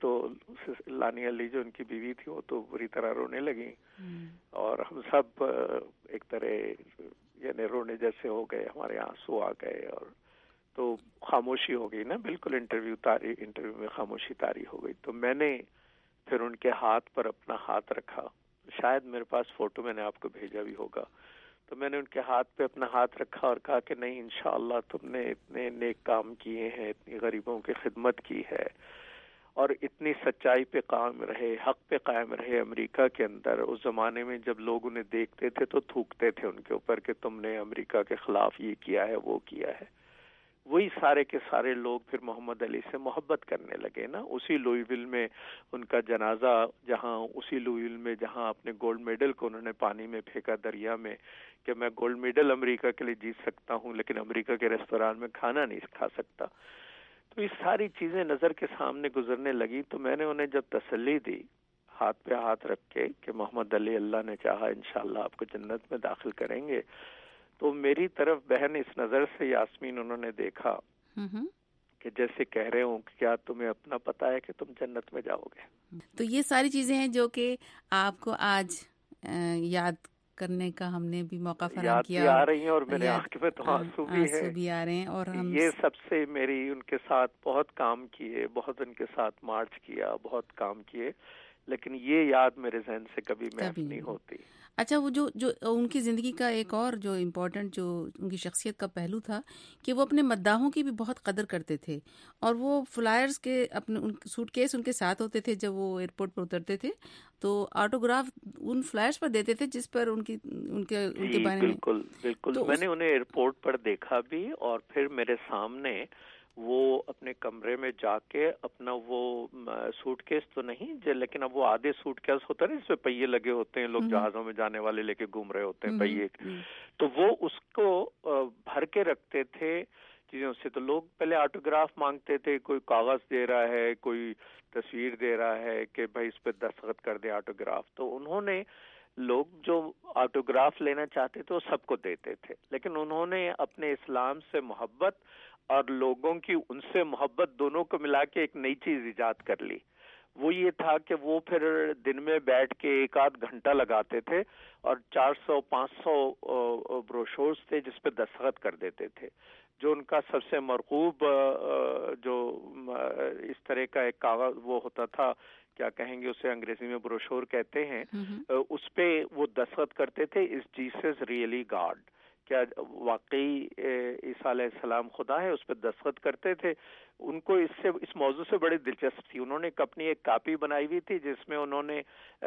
لانی علی جو ان کی بیوی تھی وہ تو بری طرح رونے لگی. اور ہم سب ایک طرح یعنی رونے جیسے ہو گئے, ہمارے آنسو آ گئے. اور تو خاموشی ہو گئی نا, بالکل انٹرویو میں خاموشی طاری ہو گئی. تو میں نے پھر ان کے ہاتھ پر اپنا ہاتھ رکھا. شاید میرے پاس فوٹو میں نے آپ کو بھیجا بھی ہوگا. تو میں نے ان کے ہاتھ پہ اپنا ہاتھ رکھا اور کہا کہ نہیں, انشاءاللہ تم نے اتنے نیک کام کیے ہیں, اتنی غریبوں کی خدمت کی ہے, اور اتنی سچائی پہ قائم رہے, حق پہ قائم رہے. امریکہ کے اندر اس زمانے میں جب لوگ انہیں دیکھتے تھے تو تھوکتے تھے ان کے اوپر کہ تم نے امریکہ کے خلاف یہ کیا ہے, وہ کیا ہے. وہی سارے کے سارے لوگ پھر محمد علی سے محبت کرنے لگے نا. اسی لوئیویل میں ان کا جنازہ, اسی لوئیویل میں جہاں اپنے گولڈ میڈل کو انہوں نے پانی میں پھینکا دریا میں, کہ میں گولڈ میڈل امریکہ کے لیے جیت سکتا ہوں لیکن امریکہ کے ریستوران میں کھانا نہیں کھا سکتا. تو یہ ساری چیزیں نظر کے سامنے گزرنے لگی. تو میں نے انہیں جب تسلی دی ہاتھ پہ ہاتھ رکھ کے کہ محمد علی اللہ نے چاہا انشاءاللہ آپ کو جنت میں داخل کریں گے, تو میری طرف بہن اس نظر سے یاسمین انہوں نے دیکھا کہ جیسے کہہ رہے ہوں کہ کیا تمہیں اپنا پتا ہے کہ تم جنت میں جاؤ گے. تو یہ ساری چیزیں ہیں جو کہ آپ کو آج یاد کرنے کا ہم نے بھی موقع فراہم کیا, یاد آ رہی ہیں اور میرے آنکھ میں تو آنسو بھی آ رہے ہیں. اور ہم یہ سب سے میری ان کے ساتھ بہت کام کیے, بہت ان کے ساتھ مارچ کیا, بہت کام کیے, لیکن یہ یاد میرے ذہن سے کبھی محف نہیں ہوتی. اچھا, وہ جو ان کی زندگی کا ایک اور جو امپورٹنٹ جو ان کی شخصیت کا پہلو تھا کہ وہ اپنے مداحوں کی بھی بہت قدر کرتے تھے, اور وہ فلائرز کے اپنے سوٹ کیس ان کے ساتھ ہوتے تھے جب وہ ایئرپورٹ پر اترتے تھے, تو آٹوگراف ان فلائرز پر دیتے تھے جس پر ان کے بارے میں. بالکل میں نے انہیں ایئرپورٹ پر دیکھا بھی, اور پھر میرے سامنے وہ اپنے کمرے میں جا کے اپنا وہ سوٹ کیس تو نہیں لیکن اب وہ آدھے سوٹ کیس ہوتا ہے نا, اس پہ پہیے لگے ہوتے ہیں, لوگ جہازوں میں جانے والے لے کے گھوم رہے ہوتے ہیں پہیے, تو وہ اس کو بھر کے رکھتے تھے چیزوں سے. تو لوگ پہلے آٹوگراف مانگتے تھے, کوئی کاغذ دے رہا ہے, کوئی تصویر دے رہا ہے کہ بھائی اس پہ دستخط کر دے آٹوگراف. تو انہوں نے لوگ جو آٹوگراف لینا چاہتے تھے وہ سب کو دیتے تھے, لیکن انہوں نے اپنے اسلام سے محبت اور لوگوں کی ان سے محبت دونوں کو ملا کے ایک نئی چیز ایجاد کر لی. وہ یہ تھا کہ وہ پھر دن میں بیٹھ کے 1-8 گھنٹہ لگاتے تھے اور 400-500 بروشورز تھے جس پہ دستخط کر دیتے تھے. جو ان کا سب سے مرغوب جو اس طرح کا ایک کاغذ وہ ہوتا تھا, کیا کہیں گے اسے, انگریزی میں بروشور کہتے ہیں, اس پہ وہ دستخط کرتے تھے, اس جیسس ریئلی گاڈ, کیا واقعی عیسیٰ علیہ السلام خدا ہے, اس پہ دستخط کرتے تھے. ان کو اس موضوع سے بڑی دلچسپ تھی. انہوں نے اپنی ایک کاپی بنائی ہوئی تھی جس میں انہوں نے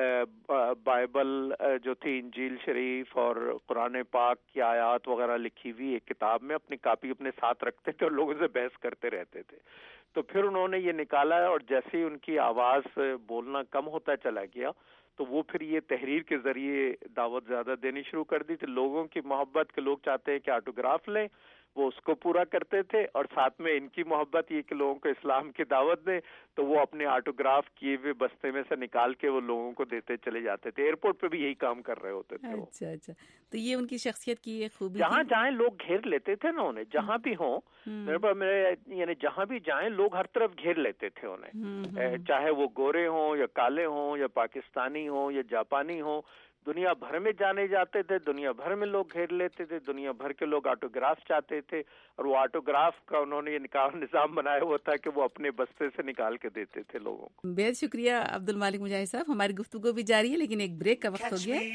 بائبل جو تھی, انجیل شریف اور قرآن پاک کی آیات وغیرہ لکھی ہوئی ایک کتاب میں اپنی کاپی اپنے ساتھ رکھتے تھے اور لوگوں سے بحث کرتے رہتے تھے. تو پھر انہوں نے یہ نکالا, اور جیسے ہی ان کی آواز بولنا کم ہوتا چلا گیا تو وہ پھر یہ تحریر کے ذریعے دعوت زیادہ دینی شروع کر دی تھی. لوگوں کی محبت کے لوگ چاہتے ہیں کہ آٹوگراف لیں, وہ اس کو پورا کرتے تھے, اور ساتھ میں ان کی محبت یہ کہ لوگوں کو اسلام کی دعوت دیں, تو وہ اپنے آٹوگراف کیے ہوئے بستے میں سے نکال کے وہ لوگوں کو دیتے چلے جاتے تھے. ایئرپورٹ پہ بھی یہی کام کر رہے ہوتے تھے. اچھا, تو یہ ان کی شخصیت کی ایک خوبی جہاں جائیں لوگ گھیر لیتے تھے نا انہیں, جہاں بھی ہوں, یعنی جہاں بھی جائیں لوگ ہر طرف گھیر لیتے تھے انہیں, چاہے وہ گورے ہوں یا کالے ہوں یا پاکستانی ہوں یا جاپانی ہوں, دنیا بھر میں جانے جاتے تھے, دنیا بھر میں لوگ گھیر لیتے تھے, دنیا بھر کے لوگ آٹوگراف چاہتے تھے, اور وہ آٹوگراف کا انہوں نے یہ نظام بنایا ہوا تھا کہ وہ اپنے بستے سے نکال کے دیتے تھے لوگوں کو. بہت شکریہ عبد المالک مجاہد صاحب. ہماری گفتگو بھی جاری ہے لیکن ایک بریک کا وقت ہو گیا.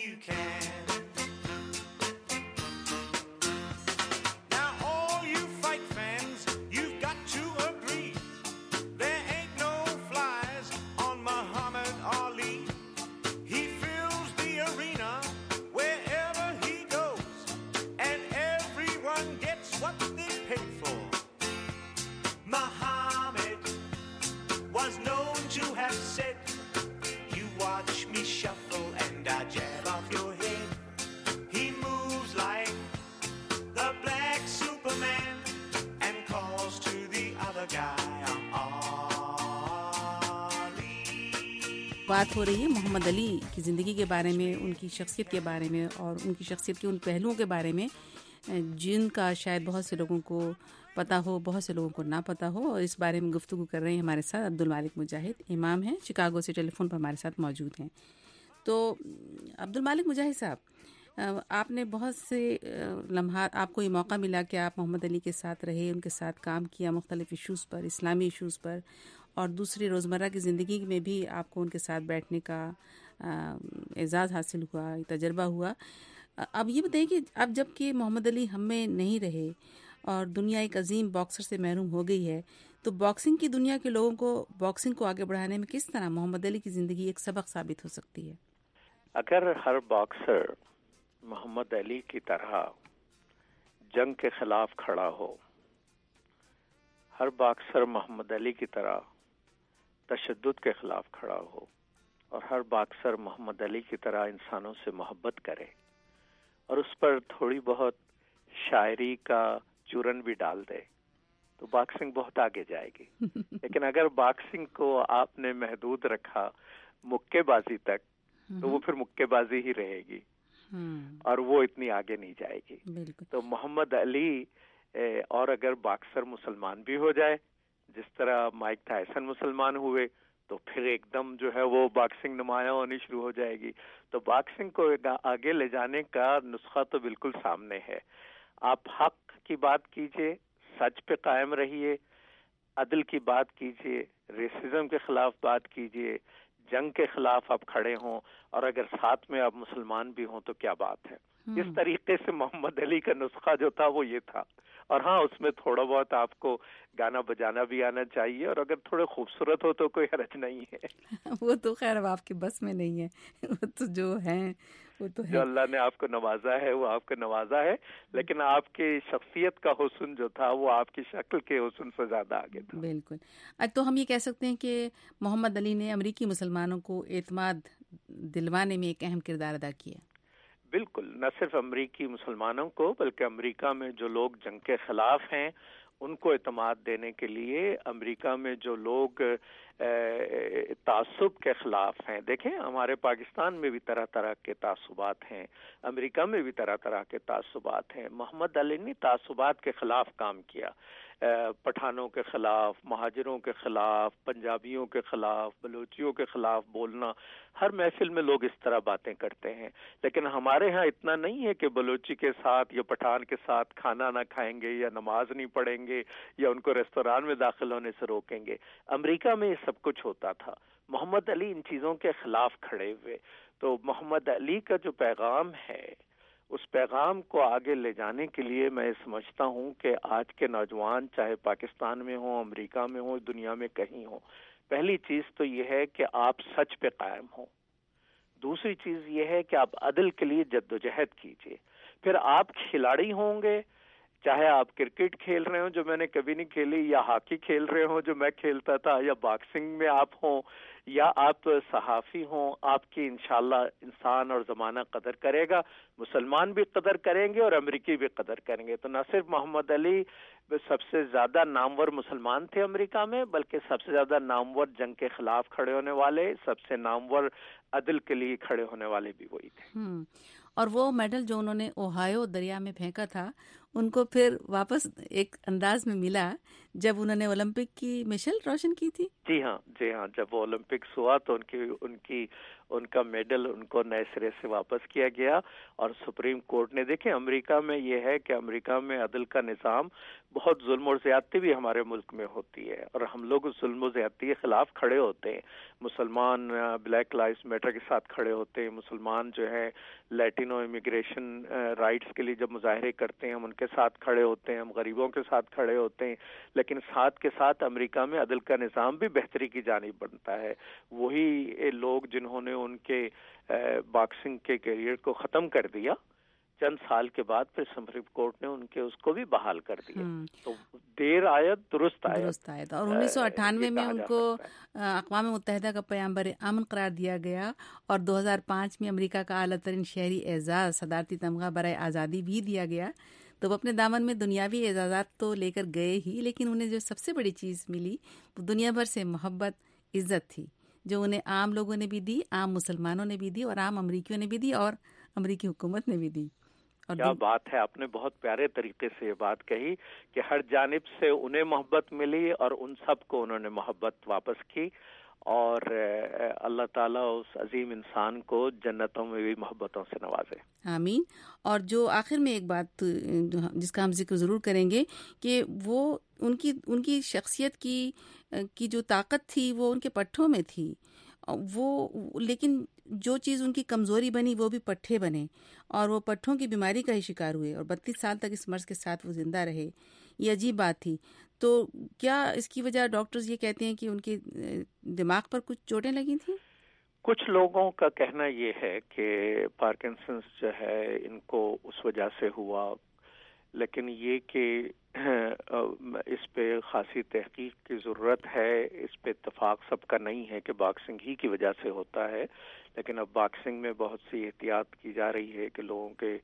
بات ہو رہی ہے محمد علی کی زندگی کے بارے میں, ان کی شخصیت کے بارے میں, اور ان کی شخصیت کے ان پہلوؤں کے بارے میں جن کا شاید بہت سے لوگوں کو پتہ ہو, بہت سے لوگوں کو نہ پتہ ہو. اور اس بارے میں گفتگو کر رہے ہیں ہمارے ساتھ عبد المالک مجاہد, امام ہیں, شکاگو سے ٹیلی فون پر ہمارے ساتھ موجود ہیں. تو عبد المالک مجاہد صاحب, آپ نے بہت سے لمحات, آپ کو یہ موقع ملا کہ آپ محمد علی کے ساتھ رہے, ان کے ساتھ کام کیا مختلف ایشوز پر, اسلامی ایشوز پر, اور دوسری روزمرہ کی زندگی میں بھی آپ کو ان کے ساتھ بیٹھنے کا اعزاز حاصل ہوا, تجربہ ہوا. اب یہ بتائیے کہ اب جب کہ محمد علی ہم میں نہیں رہے اور دنیا ایک عظیم باکسر سے محروم ہو گئی ہے, تو باکسنگ کی دنیا کے لوگوں کو باکسنگ کو آگے بڑھانے میں کس طرح محمد علی کی زندگی ایک سبق ثابت ہو سکتی ہے؟ اگر ہر باکسر محمد علی کی طرح جنگ کے خلاف کھڑا ہو, ہر باکسر محمد علی کی طرح تشدد کے خلاف کھڑا ہو, اور ہر باکسر محمد علی کی طرح انسانوں سے محبت کرے, اور اس پر تھوڑی بہت شاعری کا چورن بھی ڈال دے, تو باکسنگ بہت آگے جائے گی. لیکن اگر باکسنگ کو آپ نے محدود رکھا مکے بازی تک, تو وہ پھر مکے بازی ہی رہے گی, اور وہ اتنی آگے نہیں جائے گی. تو محمد علی, اور اگر باکسر مسلمان بھی ہو جائے جس طرح مائک ٹائسن مسلمان ہوئے, تو پھر ایک دم جو ہے وہ باکسنگ نمایاں ہونی شروع ہو جائے گی. تو باکسنگ کو آگے لے جانے کا نسخہ تو بالکل سامنے ہے. آپ حق کی بات کیجئے, سچ پہ قائم رہیے, عدل کی بات کیجئے, ریسزم کے خلاف بات کیجئے, جنگ کے خلاف آپ کھڑے ہوں, اور اگر ساتھ میں آپ مسلمان بھی ہوں تو کیا بات ہے. اس طریقے سے محمد علی کا نسخہ جو تھا وہ یہ تھا. اور ہاں, اس میں تھوڑا بہت آپ کو گانا بجانا بھی آنا چاہیے, اور اگر تھوڑے خوبصورت ہو تو کوئی حرج نہیں ہے. وہ تو خیر اب آپ کے بس میں نہیں ہے, وہ تو جو ہیں وہ تو ہے, جو اللہ نے آپ کو نوازا ہے وہ آپ کو نوازا ہے, لیکن آپ کی شخصیت کا حسن جو تھا وہ آپ کی شکل کے حسن سے زیادہ آگے تھا. بالکل. تو ہم یہ کہہ سکتے ہیں کہ محمد علی نے امریکی مسلمانوں کو اعتماد دلوانے میں ایک اہم کردار ادا کیا. بالکل, نہ صرف امریکی مسلمانوں کو بلکہ امریکہ میں جو لوگ جنگ کے خلاف ہیں ان کو اعتماد دینے کے لیے, امریکہ میں جو لوگ تعصب کے خلاف ہیں. دیکھیں, ہمارے پاکستان میں بھی طرح طرح کے تعصبات ہیں, امریکہ میں بھی طرح طرح کے تعصبات ہیں. محمد علی نے تعصبات کے خلاف کام کیا, پٹھانوں کے خلاف, مہاجروں کے خلاف, پنجابیوں کے خلاف, بلوچیوں کے خلاف بولنا. ہر محفل میں لوگ اس طرح باتیں کرتے ہیں, لیکن ہمارے ہاں اتنا نہیں ہے کہ بلوچی کے ساتھ یا پٹھان کے ساتھ کھانا نہ کھائیں گے یا نماز نہیں پڑھیں گے یا ان کو ریستوران میں داخل ہونے سے روکیں گے. امریکہ میں یہ سب کچھ ہوتا تھا. محمد علی ان چیزوں کے خلاف کھڑے ہوئے. تو محمد علی کا جو پیغام ہے, اس پیغام کو آگے لے جانے کے لیے میں سمجھتا ہوں کہ آج کے نوجوان چاہے پاکستان میں ہوں, امریکہ میں ہوں, دنیا میں کہیں ہوں, پہلی چیز تو یہ ہے کہ آپ سچ پہ قائم ہوں. دوسری چیز یہ ہے کہ آپ عدل کے لیے جدوجہد کیجئے. پھر آپ کھلاڑی ہوں گے, چاہے آپ کرکٹ کھیل رہے ہوں جو میں نے کبھی نہیں کھیلی, یا ہاکی کھیل رہے ہوں جو میں کھیلتا تھا, یا باکسنگ میں آپ ہوں, یا آپ صحافی ہوں, آپ کی انشاءاللہ انسان اور زمانہ قدر کرے گا, مسلمان بھی قدر کریں گے اور امریکی بھی قدر کریں گے. تو نہ صرف محمد علی سب سے زیادہ نامور مسلمان تھے امریکہ میں, بلکہ سب سے زیادہ نامور جنگ کے خلاف کھڑے ہونے والے, سب سے نامور عدل کے لیے کھڑے ہونے والے بھی وہی تھے. اور وہ میڈل جو انہوں نے اوہایو دریا میں پھینکا تھا, ان کو پھر واپس ایک انداز میں ملا جب انہوں نے اولمپک کی مشل روشن کی تھی. جی ہاں جب وہ اولمپکس ہوا تو ان کا میڈل ان کو نئے سرے سے واپس کیا گیا. اور سپریم کورٹ نے, دیکھیں امریکہ میں یہ ہے کہ امریکہ میں عدل کا نظام, بہت ظلم اور زیادتی بھی ہمارے ملک میں ہوتی ہے اور ہم لوگ اس ظلم و زیادتی کے خلاف کھڑے ہوتے ہیں. مسلمان بلیک لائفز میٹر کے ساتھ کھڑے ہوتے ہیں, مسلمان جو ہے لیٹینو امیگریشن رائٹس کے لیے جب مظاہرے کرتے ہیں ہم ان کے ساتھ کھڑے ہوتے ہیں, ہم غریبوں کے ساتھ کھڑے ہوتے ہیں. لیکن ساتھ کے ساتھ امریکہ میں عدل کا نظام بھی بہتری کی جانب بنتا ہے. وہی لوگ جنہوں نے ان کے باکسنگ کے کیریئر کو ختم کر دیا, چند سال کے بعد پھر سپریم کورٹ نے ان کے اس کو بھی بحال کر دیا. تو دیر آیت درست آیت. اور 1998 میں ان کو اقوام متحدہ کا پیامبر امن قرار دیا گیا اور 2005 میں امریکہ کا اعلیٰ ترین شہری اعزاز صدارتی تمغہ برائے آزادی بھی دیا گیا. تو وہ اپنے دامن میں دنیاوی اعزازات تو لے کر گئے ہی, لیکن انہیں جو سب سے بڑی چیز ملی وہ دنیا بھر سے محبت, عزت تھی, جو انہیں عام لوگوں نے بھی دی, عام مسلمانوں نے بھی دی اور عام امریکیوں نے بھی دی اور امریکی حکومت نے بھی دی. کیا بات ہے, آپ نے بہت پیارے طریقے سے یہ بات کہی کہ ہر جانب سے انہیں محبت ملی اور ان سب کو انہوں نے محبت واپس کی, اور اللہ تعالیٰ اس عظیم انسان کو جنتوں میں بھی محبتوں سے نوازے. آمین. اور جو آخر میں ایک بات جس کا ہم ذکر ضرور کریں گے کہ وہ ان کی شخصیت کی جو طاقت تھی وہ ان کے پٹھوں میں تھی, وہ لیکن جو چیز ان کی کمزوری بنی وہ بھی پٹھے بنے اور وہ پٹھوں کی بیماری کا ہی شکار ہوئے اور 32 سال تک اس مرض کے ساتھ وہ زندہ رہے. یہ عجیب بات تھی. تو کیا اس کی وجہ ڈاکٹرز یہ کہتے ہیں کہ ان کے دماغ پر کچھ چوٹیں لگی تھیں؟ کچھ لوگوں کا کہنا یہ ہے کہ پارکنسنس جو ہے ان کو اس وجہ سے ہوا, لیکن یہ کہ اس پہ خاصی تحقیق کی ضرورت ہے. اس پہ اتفاق سب کا نہیں ہے کہ باکسنگ ہی کی وجہ سے ہوتا ہے, لیکن اب باکسنگ میں بہت سی احتیاط کی جا رہی ہے کہ لوگوں کے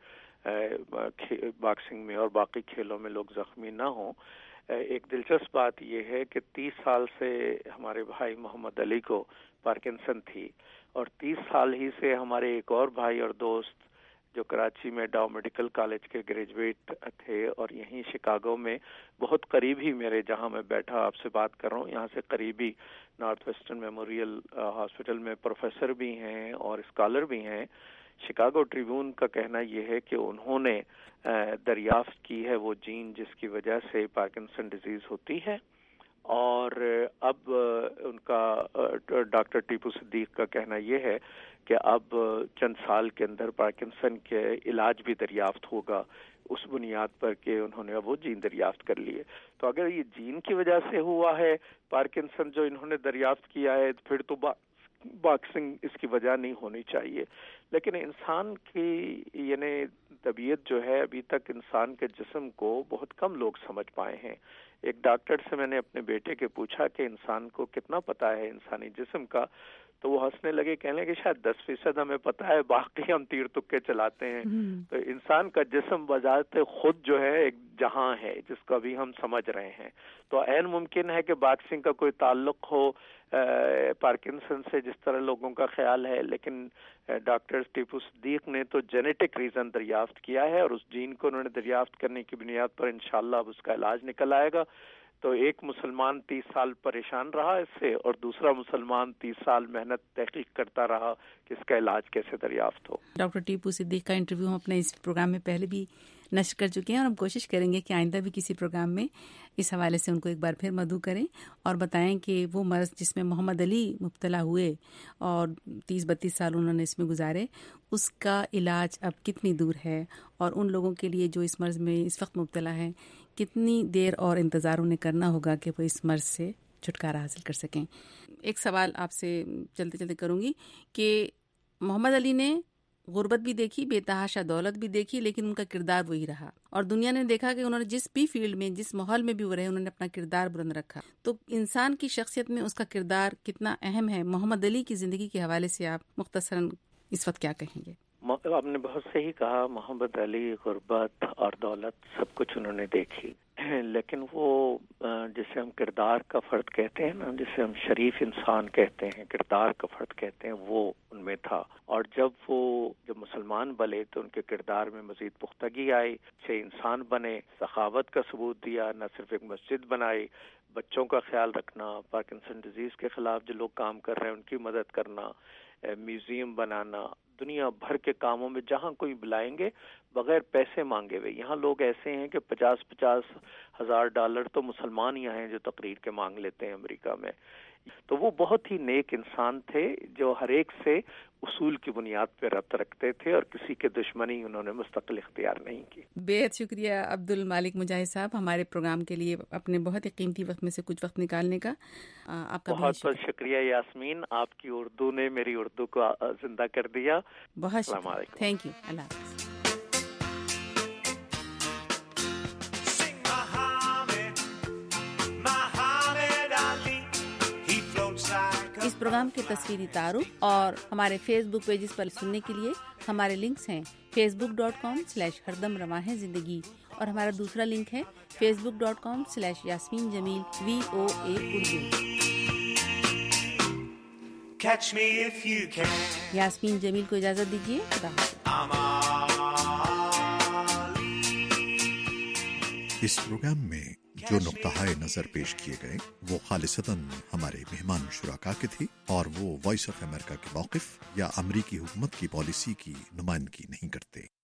باکسنگ میں اور باقی کھیلوں میں لوگ زخمی نہ ہوں. ایک دلچسپ بات یہ ہے کہ 30 سال سے ہمارے بھائی محمد علی کو پارکنسن تھی اور 30 سال ہی سے ہمارے ایک اور بھائی اور دوست جو کراچی میں ڈاؤ میڈیکل کالج کے گریجویٹ تھے اور یہیں شکاگو میں بہت قریبی میرے, جہاں میں بیٹھا آپ سے بات کر رہا ہوں یہاں سے قریبی نارتھ ویسٹرن میموریل ہاسپٹل میں پروفیسر بھی ہیں اور اسکالر بھی ہیں. شکاگو ٹریبیون کا کہنا یہ ہے کہ انہوں نے دریافت کی ہے وہ جین جس کی وجہ سے پارکنسن ڈیزیز ہوتی ہے, اور اب ان کا ڈاکٹر ٹیپو صدیق کا کہنا یہ ہے کہ اب چند سال کے اندر پارکنسن کے علاج بھی دریافت ہوگا اس بنیاد پر کہ انہوں نے اب وہ جین دریافت کر لیے. تو اگر یہ جین کی وجہ سے ہوا ہے پارکنسن جو انہوں نے دریافت کیا ہے پھر تو باکسنگ اس کی وجہ نہیں ہونی چاہیے. لیکن انسان کی یعنی طبیعت جو ہے ابھی تک انسان کے جسم کو بہت کم لوگ سمجھ پائے ہیں. ایک ڈاکٹر سے میں نے اپنے بیٹے کے پوچھا کہ انسان کو کتنا پتا ہے انسانی جسم کا, تو وہ ہنسنے لگے, کہنے کہ شاید 10% ہمیں پتا ہے, باقی ہم تیر تکے چلاتے ہیں. تو انسان کا جسم بذات خود جو ہے ایک جہاں ہے جس کو ابھی ہم سمجھ رہے ہیں. تو عین ممکن ہے کہ باکسنگ کا کوئی تعلق ہو پارکنسن سے جس طرح لوگوں کا خیال ہے, لیکن ڈاکٹر ٹیپو صدیق نے تو جینیٹک ریزن دریافت کیا ہے اور اس جین کو انہوں نے دریافت کرنے کی بنیاد پر انشاءاللہ اب اس کا علاج نکل آئے گا. تو ایک مسلمان 30 سال پریشان رہا اس سے اور دوسرا مسلمان 30 سال محنت تحقیق کرتا رہا کہ اس کا علاج کیسے دریافت ہو. ڈاکٹر ٹیپو صدیق کا انٹرویو ہم اپنے اس پروگرام میں پہلے بھی نشر کر چکے ہیں اور ہم کوشش کریں گے کہ آئندہ بھی کسی پروگرام میں اس حوالے سے ان کو ایک بار پھر مدعو کریں اور بتائیں کہ وہ مرض جس میں محمد علی مبتلا ہوئے اور 30-32 سال انہوں نے اس میں گزارے, اس کا علاج اب کتنی دور ہے اور ان لوگوں کے لیے جو اس مرض میں اس وقت مبتلا ہیں کتنی دیر اور انتظار انہیں کرنا ہوگا کہ وہ اس مرض سے چھٹکارا حاصل کر سکیں. ایک سوال آپ سے چلتے چلتے کروں گی کہ محمد علی نے غربت بھی دیکھی, بے تحاشا دولت بھی دیکھی, لیکن ان کا کردار وہی رہا اور دنیا نے دیکھا کہ انہوں نے جس بھی فیلڈ میں جس ماحول میں بھی وہ رہے انہوں نے اپنا کردار بلند رکھا. تو انسان کی شخصیت میں اس کا کردار کتنا اہم ہے, محمد علی کی زندگی کے حوالے سے آپ مختصراً اس وقت کیا کہیں گے؟ آپ نے بہت صحیح کہا, محمد علی غربت اور دولت سب کچھ انہوں نے دیکھی لیکن وہ جسے ہم کردار کا فرد کہتے ہیں نا، جسے ہم شریف انسان کہتے ہیں، کردار کا فرد کہتے ہیں، وہ ان میں تھا. اور جب مسلمان بنے تو ان کے کردار میں مزید پختگی آئی، اچھے انسان بنے، سخاوت کا ثبوت دیا، نہ صرف ایک مسجد بنائی، بچوں کا خیال رکھنا، پارکنسن ڈیزیز کے خلاف جو لوگ کام کر رہے ہیں ان کی مدد کرنا، میوزیم بنانا، دنیا بھر کے کاموں میں جہاں کوئی بلائیں گے بغیر پیسے مانگے ہوئے. یہاں لوگ ایسے ہیں کہ 50 ہزار ڈالر تو مسلمان یہاں ہیں جو تقریر کے مانگ لیتے ہیں امریکہ میں. تو وہ بہت ہی نیک انسان تھے جو ہر ایک سے اصول کی بنیاد پہ ربط رکھتے تھے اور کسی کے دشمنی انہوں نے مستقل اختیار نہیں کی. بہت شکریہ عبد المالک مجاہد صاحب ہمارے پروگرام کے لیے اپنے بہت ہی قیمتی وقت میں سے کچھ وقت نکالنے کا. آپ کا بہت بہت شکریہ یاسمین، آپ کی اردو نے میری اردو کو زندہ کر دیا. بہت شکریہ، تھینک یو، اللہ حافظ. اس پروگرام کے تصویری تعارف اور ہمارے فیس بک پیجز پر سننے کے لیے ہمارے لنکس ہیں facebook.com/ہردم رواں ہے زندگی، اور ہمارا دوسرا لنک ہے facebook.com/یاسمین جمیل VOA اردو. یاسمین جمیل کو اجازت دیجیے، خدا حافظ. اس پروگرام میں جو نقطۂ نظر پیش کیے گئے وہ خالصتاً ہمارے مہمان شرکا کے تھے اور وہ وائس آف امریکہ کے موقف یا امریکی حکومت کی پالیسی کی نمائندگی نہیں کرتے.